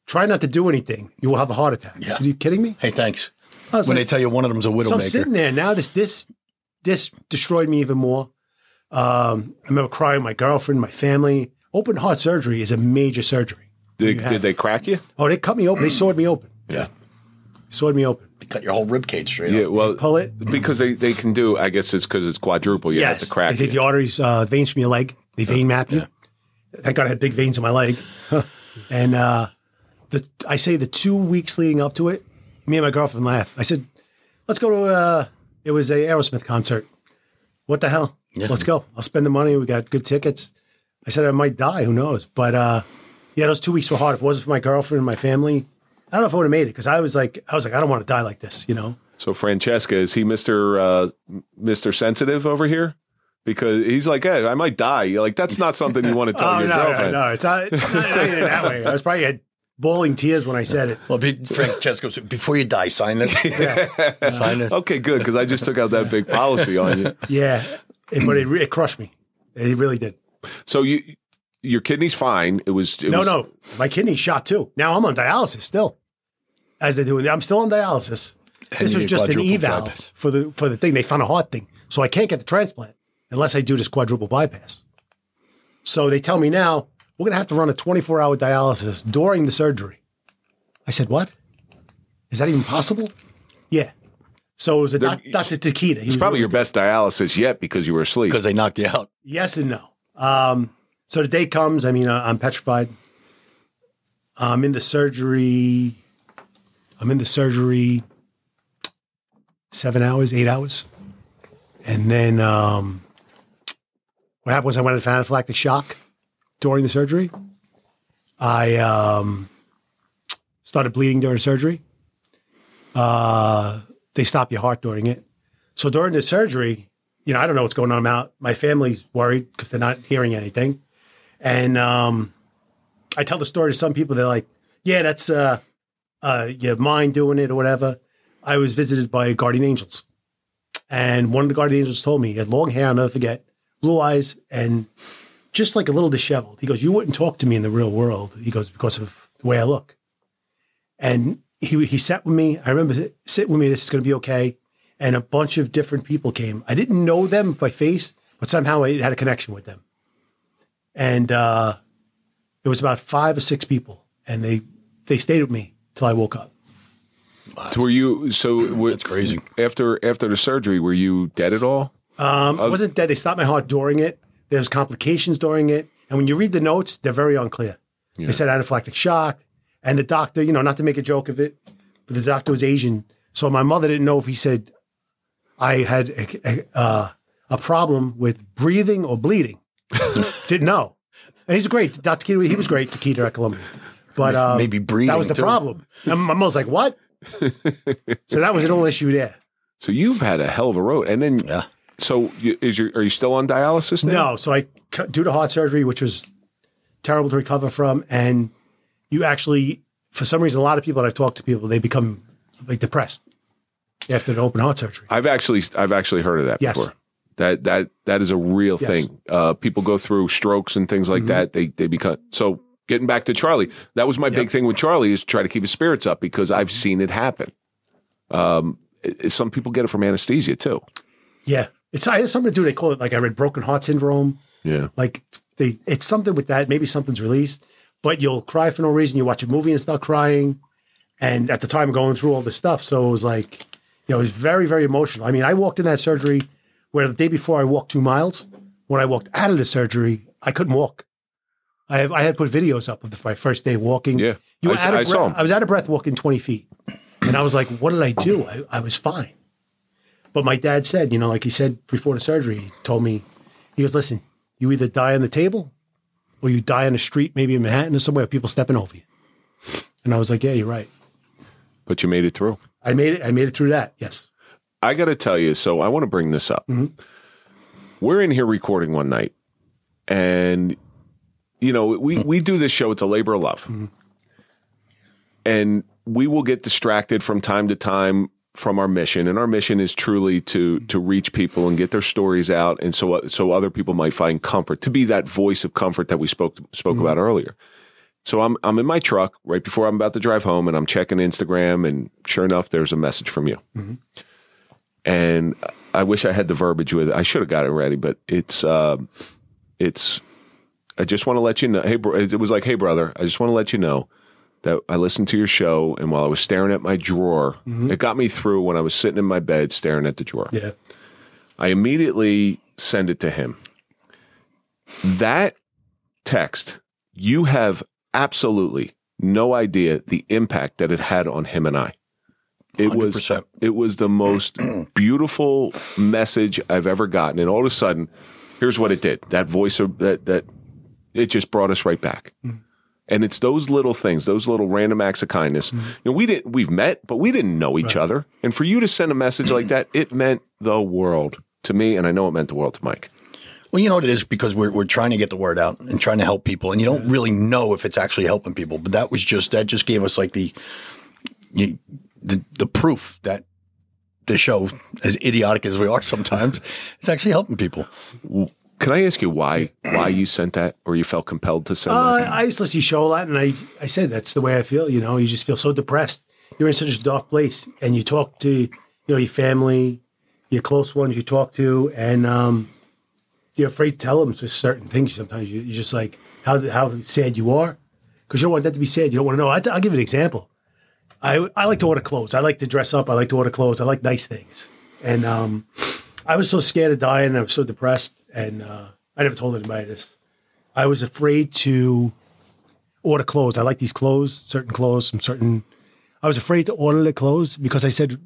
try not to do anything. You will have a heart attack. Yeah. I said, are you kidding me? Hey, thanks. I was When like, they tell you one of them's a widowmaker. so I'm sitting there now. This destroyed me even more. I remember crying with my girlfriend, my family. Open heart surgery is a major surgery. Did they crack you? Oh, they cut me open. They sawed me open. Yeah. Sawed me open. Cut your whole rib cage straight Yeah, up. well, Pull it. because they can do. I guess it's because it's quadruple. You have to crack They take you. the arteries, veins from your leg. They vein map you. Thank God I had big veins in my leg. And I say the 2 weeks leading up to it, me and my girlfriend laughed. I said, let's go to, it was a Aerosmith concert. What the hell? Yeah. Let's go. I'll spend the money. We got good tickets. I said I might die. Who knows? But yeah, those 2 weeks were hard. If it wasn't for my girlfriend and my family, I don't know if I would have made it because I was like, I don't want to die like this, you know? So Francesca, is he Mr. Sensitive over here? Because he's like, hey, I might die. You're like, that's not something you want to tell your girlfriend. No, it's not in that way. I was probably had bawling tears when I said it. Well, Francesco, before you die, sign this. Sign this. Okay, good, because I just took out that big policy on you. Yeah, but it crushed me. It really did. So your kidney's fine. It was No, my kidney's shot too. Now I'm on dialysis still, as they're doing. I'm still on dialysis. This you was get just an quadruple eval bypass. for the thing. They found a heart thing, so I can't get the transplant unless I do this quadruple bypass. So they tell me now we're going to have to run a 24-hour dialysis during the surgery. I said, what? Is that even possible? Yeah. So it was Dr. Takita. It's probably your best dialysis yet because you were asleep. Because they knocked you out. Yes and no. So the day comes. I mean, I'm petrified. I'm in the surgery 7 hours, 8 hours. And then what happened was I went into anaphylactic shock during the surgery. I started bleeding during surgery. They stop your heart during it. So during the surgery, you know, I don't know what's going on. My family's worried because they're not hearing anything. And I tell the story to some people. They're like, yeah, that's your mind doing it or whatever. I was visited by guardian angels. And one of the guardian angels told me, he had long hair, I'll never forget, blue eyes, and just like a little disheveled. He goes, you wouldn't talk to me in the real world. He goes, because of the way I look. And he sat with me. I remember sitting with me, this is going to be okay. And a bunch of different people came. I didn't know them by face, but somehow I had a connection with them. And it was about 5 or 6 people. And they stayed with me till I woke up. So were you? That's crazy. After the surgery, were you dead at all? I wasn't dead. They stopped my heart during it. There was complications during it. And when you read the notes, they're very unclear. Yeah. They said anaphylactic shock. And the doctor, you know, not to make a joke of it, but the doctor was Asian. So my mother didn't know if he said I had a problem with breathing or bleeding. Didn't know. And he's great. Dr. Keita, he was great, Takita at Columbia. But maybe breathing, that was the too. problem. And my mother's like, what? So that was an old issue there. So you've had a hell of a road. And then, Yeah. so are you still on dialysis now? No. So I do the heart surgery, which was terrible to recover from. And you actually, for some reason, a lot of people that I've talked to people, they become like depressed after the open heart surgery. I've actually heard of that Yes. before. That is a real Yes. thing. People go through strokes and things like that. They become so. Getting back to Charlie, that was my big thing with Charlie is try to keep his spirits up because I've seen it happen. Some people get it from anesthesia too. Yeah. It has something to do, they call it, like I read broken heart syndrome. Yeah. Like it's something with that. Maybe something's released, but you'll cry for no reason. You watch a movie and start crying. And at the time going through all this stuff. So it was like, you know, it was very, very emotional. I mean, I walked in that surgery where the day before I walked 2 miles. When I walked out of the surgery, I couldn't walk. I had put videos up of my first day walking. Yeah. I saw 'em. was out of breath walking 20 feet. And I was like, what did I do? I was fine. But my dad said, you know, like he said before the surgery, he told me, he goes, listen, you either die on the table or you die on the street, maybe in Manhattan or somewhere, people stepping over you. And I was like, yeah, you're right. But you made it through. I made it through that. Yes. I got to tell you, so I want to bring this up. Mm-hmm. We're in here recording one night, and you know we do this show. It's a labor of love, Mm-hmm. and we will get distracted from time to time from our mission, and our mission is truly to reach people and get their stories out, and so other people might find comfort, to be that voice of comfort that we spoke Mm-hmm. about earlier. So I'm in my truck right before I'm about to drive home, and I'm checking Instagram, and sure enough, there's a message from you. Mm-hmm. And I wish I had the verbiage with it. I should have got it ready, but it's. I just want to let you know. Hey, it was like, hey, brother, I just want to let you know that I listened to your show, and while I was staring at my drawer, it got me through when I was sitting in my bed staring at the drawer. Yeah. I immediately send it to him. That text, you have absolutely no idea the impact that it had on him and I. It 100%. was the most beautiful message I've ever gotten. And all of a sudden, here's what it did. That voice of that it just brought us right back. Mm. And it's those little things, those little random acts of kindness. Mm. You know, we've met, but we didn't know each other. And for you to send a message like that, it meant the world to me, and I know it meant the world to Mike. Well, you know what it is, because we're trying to get the word out and trying to help people, and you don't really know if it's actually helping people. But that just gave us like the proof that the show, as idiotic as we are sometimes, it's actually helping people. Can I ask you why you sent that, or you felt compelled to send that? I used to listen to your show a lot, and I said that's the way I feel. You know, you just feel so depressed. You're in such a dark place, and you talk to your family, your close ones you talk to, and you're afraid to tell them just certain things. Sometimes you're just like how sad you are, because you don't want that to be sad. You don't want to know. I'll give you an example. I like to order clothes. I like to dress up. I like to order clothes. I like nice things. And I was so scared of dying, and I was so depressed, and I never told anybody this. I was afraid to order clothes. I like these clothes, certain clothes from certain. I was afraid to order the clothes because I said,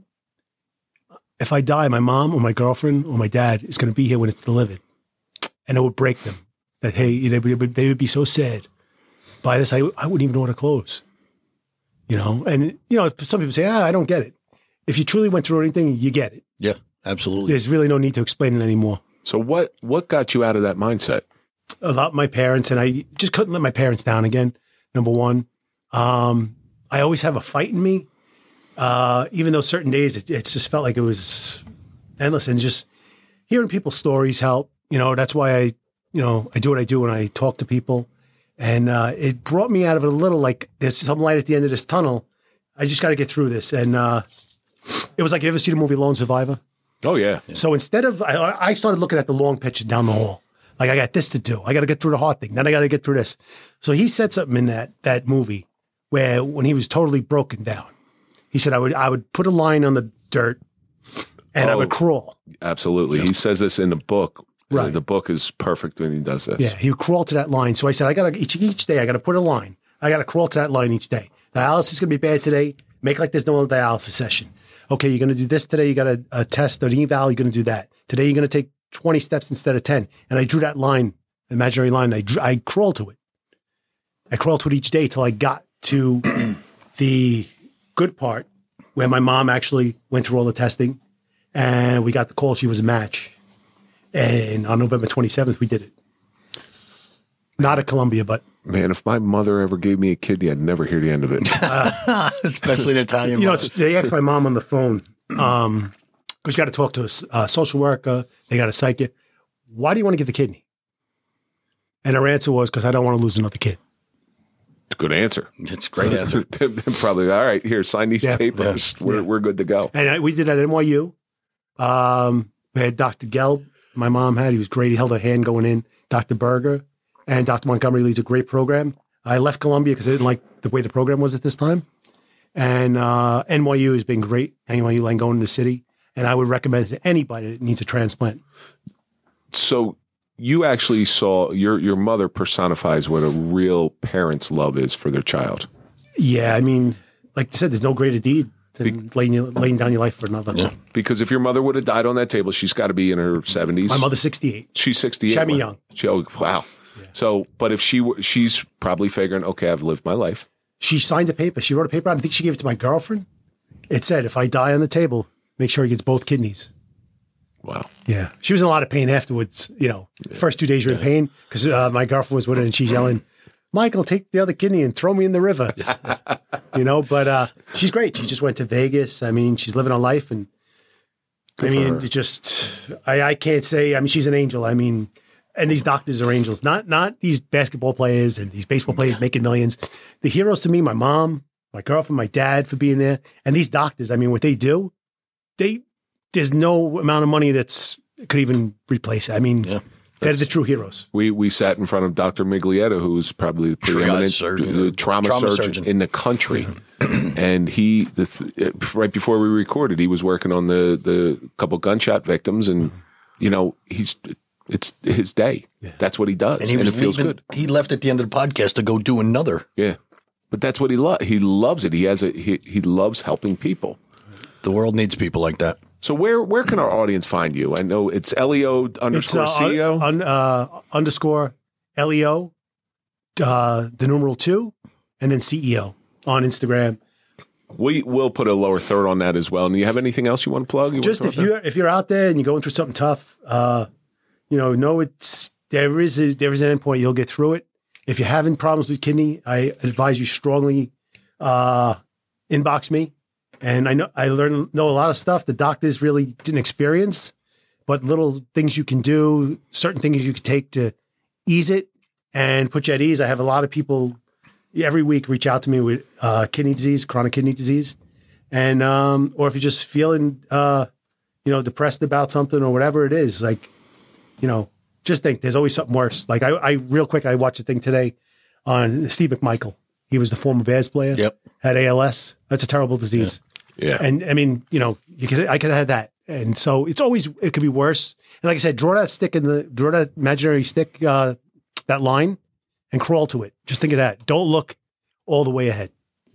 if I die, my mom or my girlfriend or my dad is going to be here when it's delivered. And it would break them. That, hey, they would be so sad by this. I wouldn't even order clothes. You know, and, you know, some people say, I don't get it. If you truly went through anything, you get it. Yeah, absolutely. There's really no need to explain it anymore. So what got you out of that mindset? A lot of my parents, and I just couldn't let my parents down again, number one. I always have a fight in me. Even though certain days it just felt like it was endless. And just hearing people's stories help. You know, that's why I do what I do when I talk to people. And it brought me out of it a little, like there's some light at the end of this tunnel. I just got to get through this. And it was like, you ever see the movie Lone Survivor? Oh, yeah. So instead of, I started looking at the long picture down the hall. Like, I got this to do. I got to get through the hard thing. Then I got to get through this. So he said something in that movie where when he was totally broken down, he said, I would put a line on the dirt and I would crawl. Absolutely. Yeah. He says this in the book. Right. The book is perfect when he does this. Yeah, he would crawl to that line. So I said, I got to each day, I got to put a line. I got to crawl to that line each day. Dialysis is going to be bad today. Make like there's no other dialysis session. Okay, you're going to do this today. You got a test or an eval. You're going to do that. Today, you're going to take 20 steps instead of 10. And I drew that line, imaginary line. I crawled to it. I crawled to it each day till I got to the good part where my mom actually went through all the testing and we got the call she was a match. And on November 27th, we did it. Not at Columbia, but... Man, if my mother ever gave me a kidney, I'd never hear the end of it. Especially an Italian mother. They asked my mom on the phone, because you got to talk to a social worker, they got to psych you. Why do you want to give the kidney? And her answer was, because I don't want to lose another kid. It's a good answer. It's a great answer. Probably, all right, here, sign these papers. Yeah. We're good to go. And we did that at NYU. We had Dr. Gelb. My mom he was great. He held her hand going in. Dr. Berger and Dr. Montgomery leads a great program. I left Columbia because I didn't like the way the program was at this time. And NYU has been great. NYU Langone in the city. And I would recommend it to anybody that needs a transplant. So you actually saw your mother personifies what a real parent's love is for their child. Yeah, I mean, like you said, there's no greater deed than laying down your life for another. Yeah. Because if your mother would have died on that table, she's got to be in her 70s. My mother's 68. She's 68. She had me young. Wow. Yeah. So, but if she's probably figuring, okay, I've lived my life. She signed a paper. She wrote a paper out. I think she gave it to my girlfriend. It said, if I die on the table, make sure he gets both kidneys. Wow. Yeah. She was in a lot of pain afterwards. You know, the first 2 days you're in pain because my girlfriend was with her and she's yelling, Michael, take the other kidney and throw me in the river. You know, but she's great. She just went to Vegas. I mean, she's living her life. And I mean, it just, I can't say, I mean, she's an angel. I mean, and these doctors are angels, not these basketball players and these baseball players making millions. The heroes to me, my mom, my girlfriend, my dad for being there, and these doctors. I mean, what they do, there's no amount of money that's could even replace it. I mean, they're the true heroes. We sat in front of Dr. Miglietta, who's probably the preeminent trauma surgeon in the country. And he, right before we recorded, he was working on the couple gunshot victims, and it's his day. Yeah. That's what he does, and it feels good. He left at the end of the podcast to go do another. Yeah, but that's what he loves. He loves it. He loves helping people. The world needs people like that. So where can our audience find you? I know it's Leo_CEO. Underscore Leo, the numeral 2, and then CEO on Instagram. We will put a lower third on that as well. And do you have anything else you want to plug? If you're out there and you're going through something tough, know there is an end point. You'll get through it. If you're having problems with kidney, I advise you strongly inbox me. And I know know a lot of stuff the doctors really didn't experience, but little things you can do, certain things you can take to ease it and put you at ease. I have a lot of people every week reach out to me with kidney disease, chronic kidney disease, and or if you're just feeling depressed about something or whatever it is, just think there's always something worse. Like I real quick, I watched a thing today on Steve McMichael. He was the former Bears player. Yep. Had ALS. That's a terrible disease. Yeah. And I mean, I could have had that. And so it could be worse. And like I said, draw that imaginary stick, that line, and crawl to it. Just think of that. Don't look all the way ahead.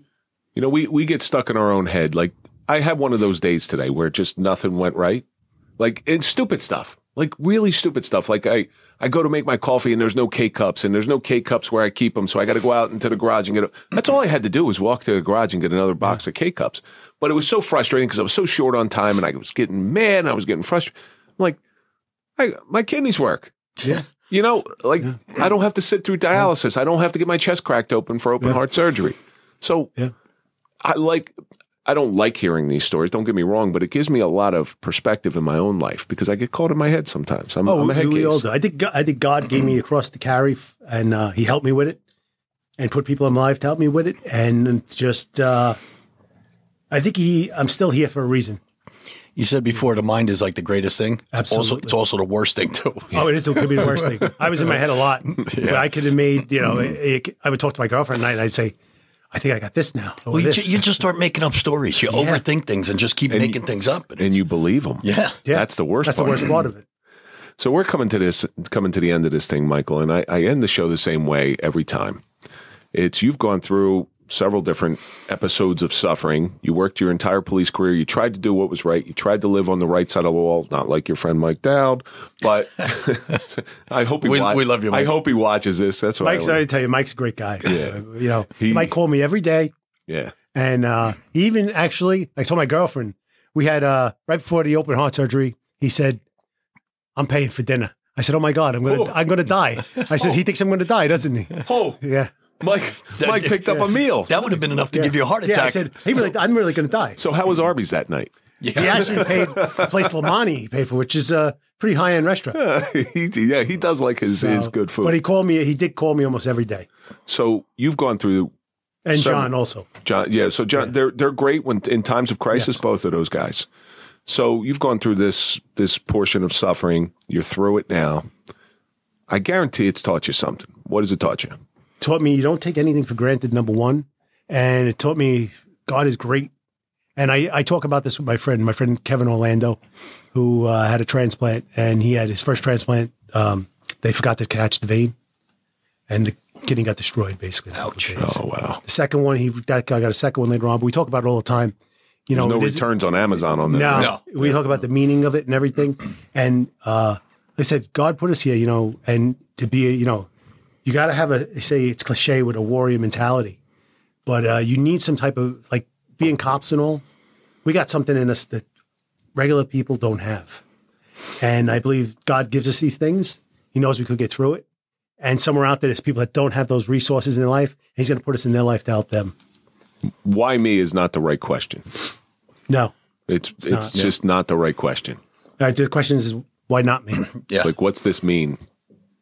We get stuck in our own head. Like I had one of those days today where just nothing went right. Like it's stupid stuff, like really stupid stuff. Like I go to make my coffee and there's no K-cups and there's no K-cups where I keep them. So I got to go out into the garage and get them. That's all I had to do was walk to the garage and get another box of K-cups. But it was so frustrating because I was so short on time and I was getting mad and I was getting frustrated. I'm like, my kidneys work. Yeah. I don't have to sit through dialysis. I don't have to get my chest cracked open for open heart surgery. So I don't like hearing these stories. Don't get me wrong, but it gives me a lot of perspective in my own life because I get caught in my head sometimes. I'm a head we all case. do. I think God gave me a cross to carry, and He helped me with it, and put people in my life to help me with it, and just I think I'm still here for a reason. You said before the mind is like the greatest thing. Absolutely. It's also the worst thing too. Oh, it is. It could be the worst thing. I was in my head a lot. Yeah. I could have made. I would talk to my girlfriend at night, and I'd say, I think I got this now. Well, you just start making up stories. You overthink things and just keep making things up. And you believe them. Yeah. That's the worst part. That's the worst part of it. So we're coming to the end of this thing, Michael, and I end the show the same way every time. You've gone through several different episodes of suffering. You worked your entire police career. You tried to do what was right. You tried to live on the right side of the wall, not like your friend Mike Dowd, but I hope we love you, Mike. I hope he watches this. That's what I tell you, Mike's a great guy. Yeah. He might call me every day. Yeah. And he even actually, I told my girlfriend, we had right before the open heart surgery, he said, I'm paying for dinner. I said, oh my God, I'm gonna die. I said, he thinks I'm gonna die, doesn't he? Oh yeah. Mike picked up a meal. That would have been enough to give you a heart attack. Yeah, I said, I'm really going to die. So how was Arby's that night? Yeah. He actually paid the place Lamani he paid for, which is a pretty high-end restaurant. He does like his good food. But he did call me almost every day. So you've gone through... And John also. John, yeah. So John, they're great when in times of crisis, both of those guys. So you've gone through this portion of suffering. You're through it now. I guarantee it's taught you something. What has it taught you? Taught me you don't take anything for granted, number one. And it taught me God is great. And I talk about this with my friend Kevin Orlando, who had a transplant. And he had his first transplant. They forgot to catch the vein. And the kidney got destroyed, basically. Ouch. Oh, wow. The second one, that guy got a second one later on. But we talk about it all the time. There's no returns on Amazon on that. No. We talk about the meaning of it and everything. And they said, God put us here, and to be, you got to have they say it's cliche with a warrior mentality, but you need some type of, like being cops and all, we got something in us that regular people don't have. And I believe God gives us these things. He knows we could get through it. And somewhere out there, there's people that don't have those resources in their life. And He's going to put us in their life to help them. Why me is not the right question. No. It's just not the right question. The question is, why not me? It's like, what's this mean?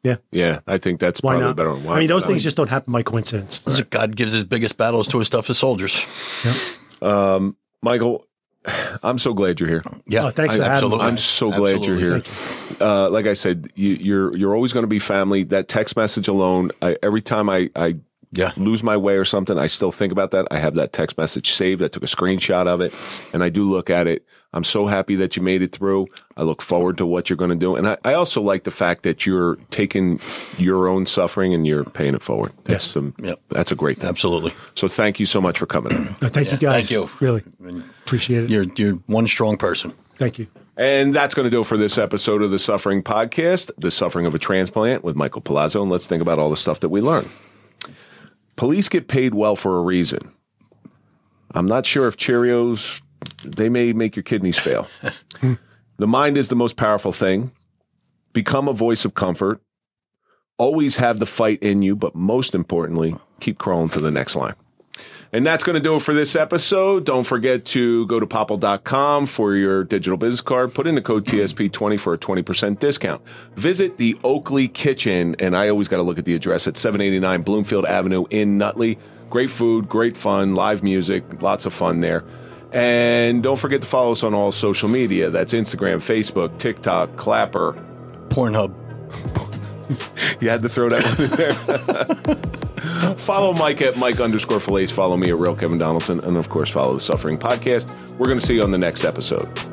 Yeah. Yeah, I think that's Why probably not? better. I mean, those things just don't happen by coincidence. God gives his biggest battles to his toughest soldiers. Michael, I'm so glad you're here. Yeah, Oh, thanks for having me. I'm so glad you're here. Like I said, you're always going to be family. That text message alone, every time I lose my way or something, I still think about that. I have that text message saved. I took a screenshot of it, and I do look at it. I'm so happy that you made it through. I look forward to what you're going to do. And I also like the fact that you're taking your own suffering and you're paying it forward. That's, that's a great thing. Absolutely. So thank you so much for coming. Thank you, guys. Thank you. Really appreciate it. You're one strong person. Thank you. And that's going to do it for this episode of the Suffering Podcast, The Suffering of a Transplant with Michael Palazzo. And let's think about all the stuff that we learned. Police get paid well for a reason. I'm not sure if Cheerios, they may make your kidneys fail. The mind is the most powerful thing. Become a voice of comfort. Always have the fight in you, but most importantly, keep crawling to the next line. And that's going to do it for this episode. Don't forget to go to popple.com for your digital business card. Put in the code TSP20 for a 20% discount. Visit the Oakley Kitchen, and I always got to look at the address at 789 Bloomfield Avenue in Nutley. Great food, great fun, live music, lots of fun there. And don't forget to follow us on all social media. That's Instagram, Facebook, TikTok, Clapper. Pornhub. You had to throw that one in there. Follow Mike at Mike_Falaise. Follow me at Real Kevin Donaldson. And, of course, follow the Suffering Podcast. We're going to see you on the next episode.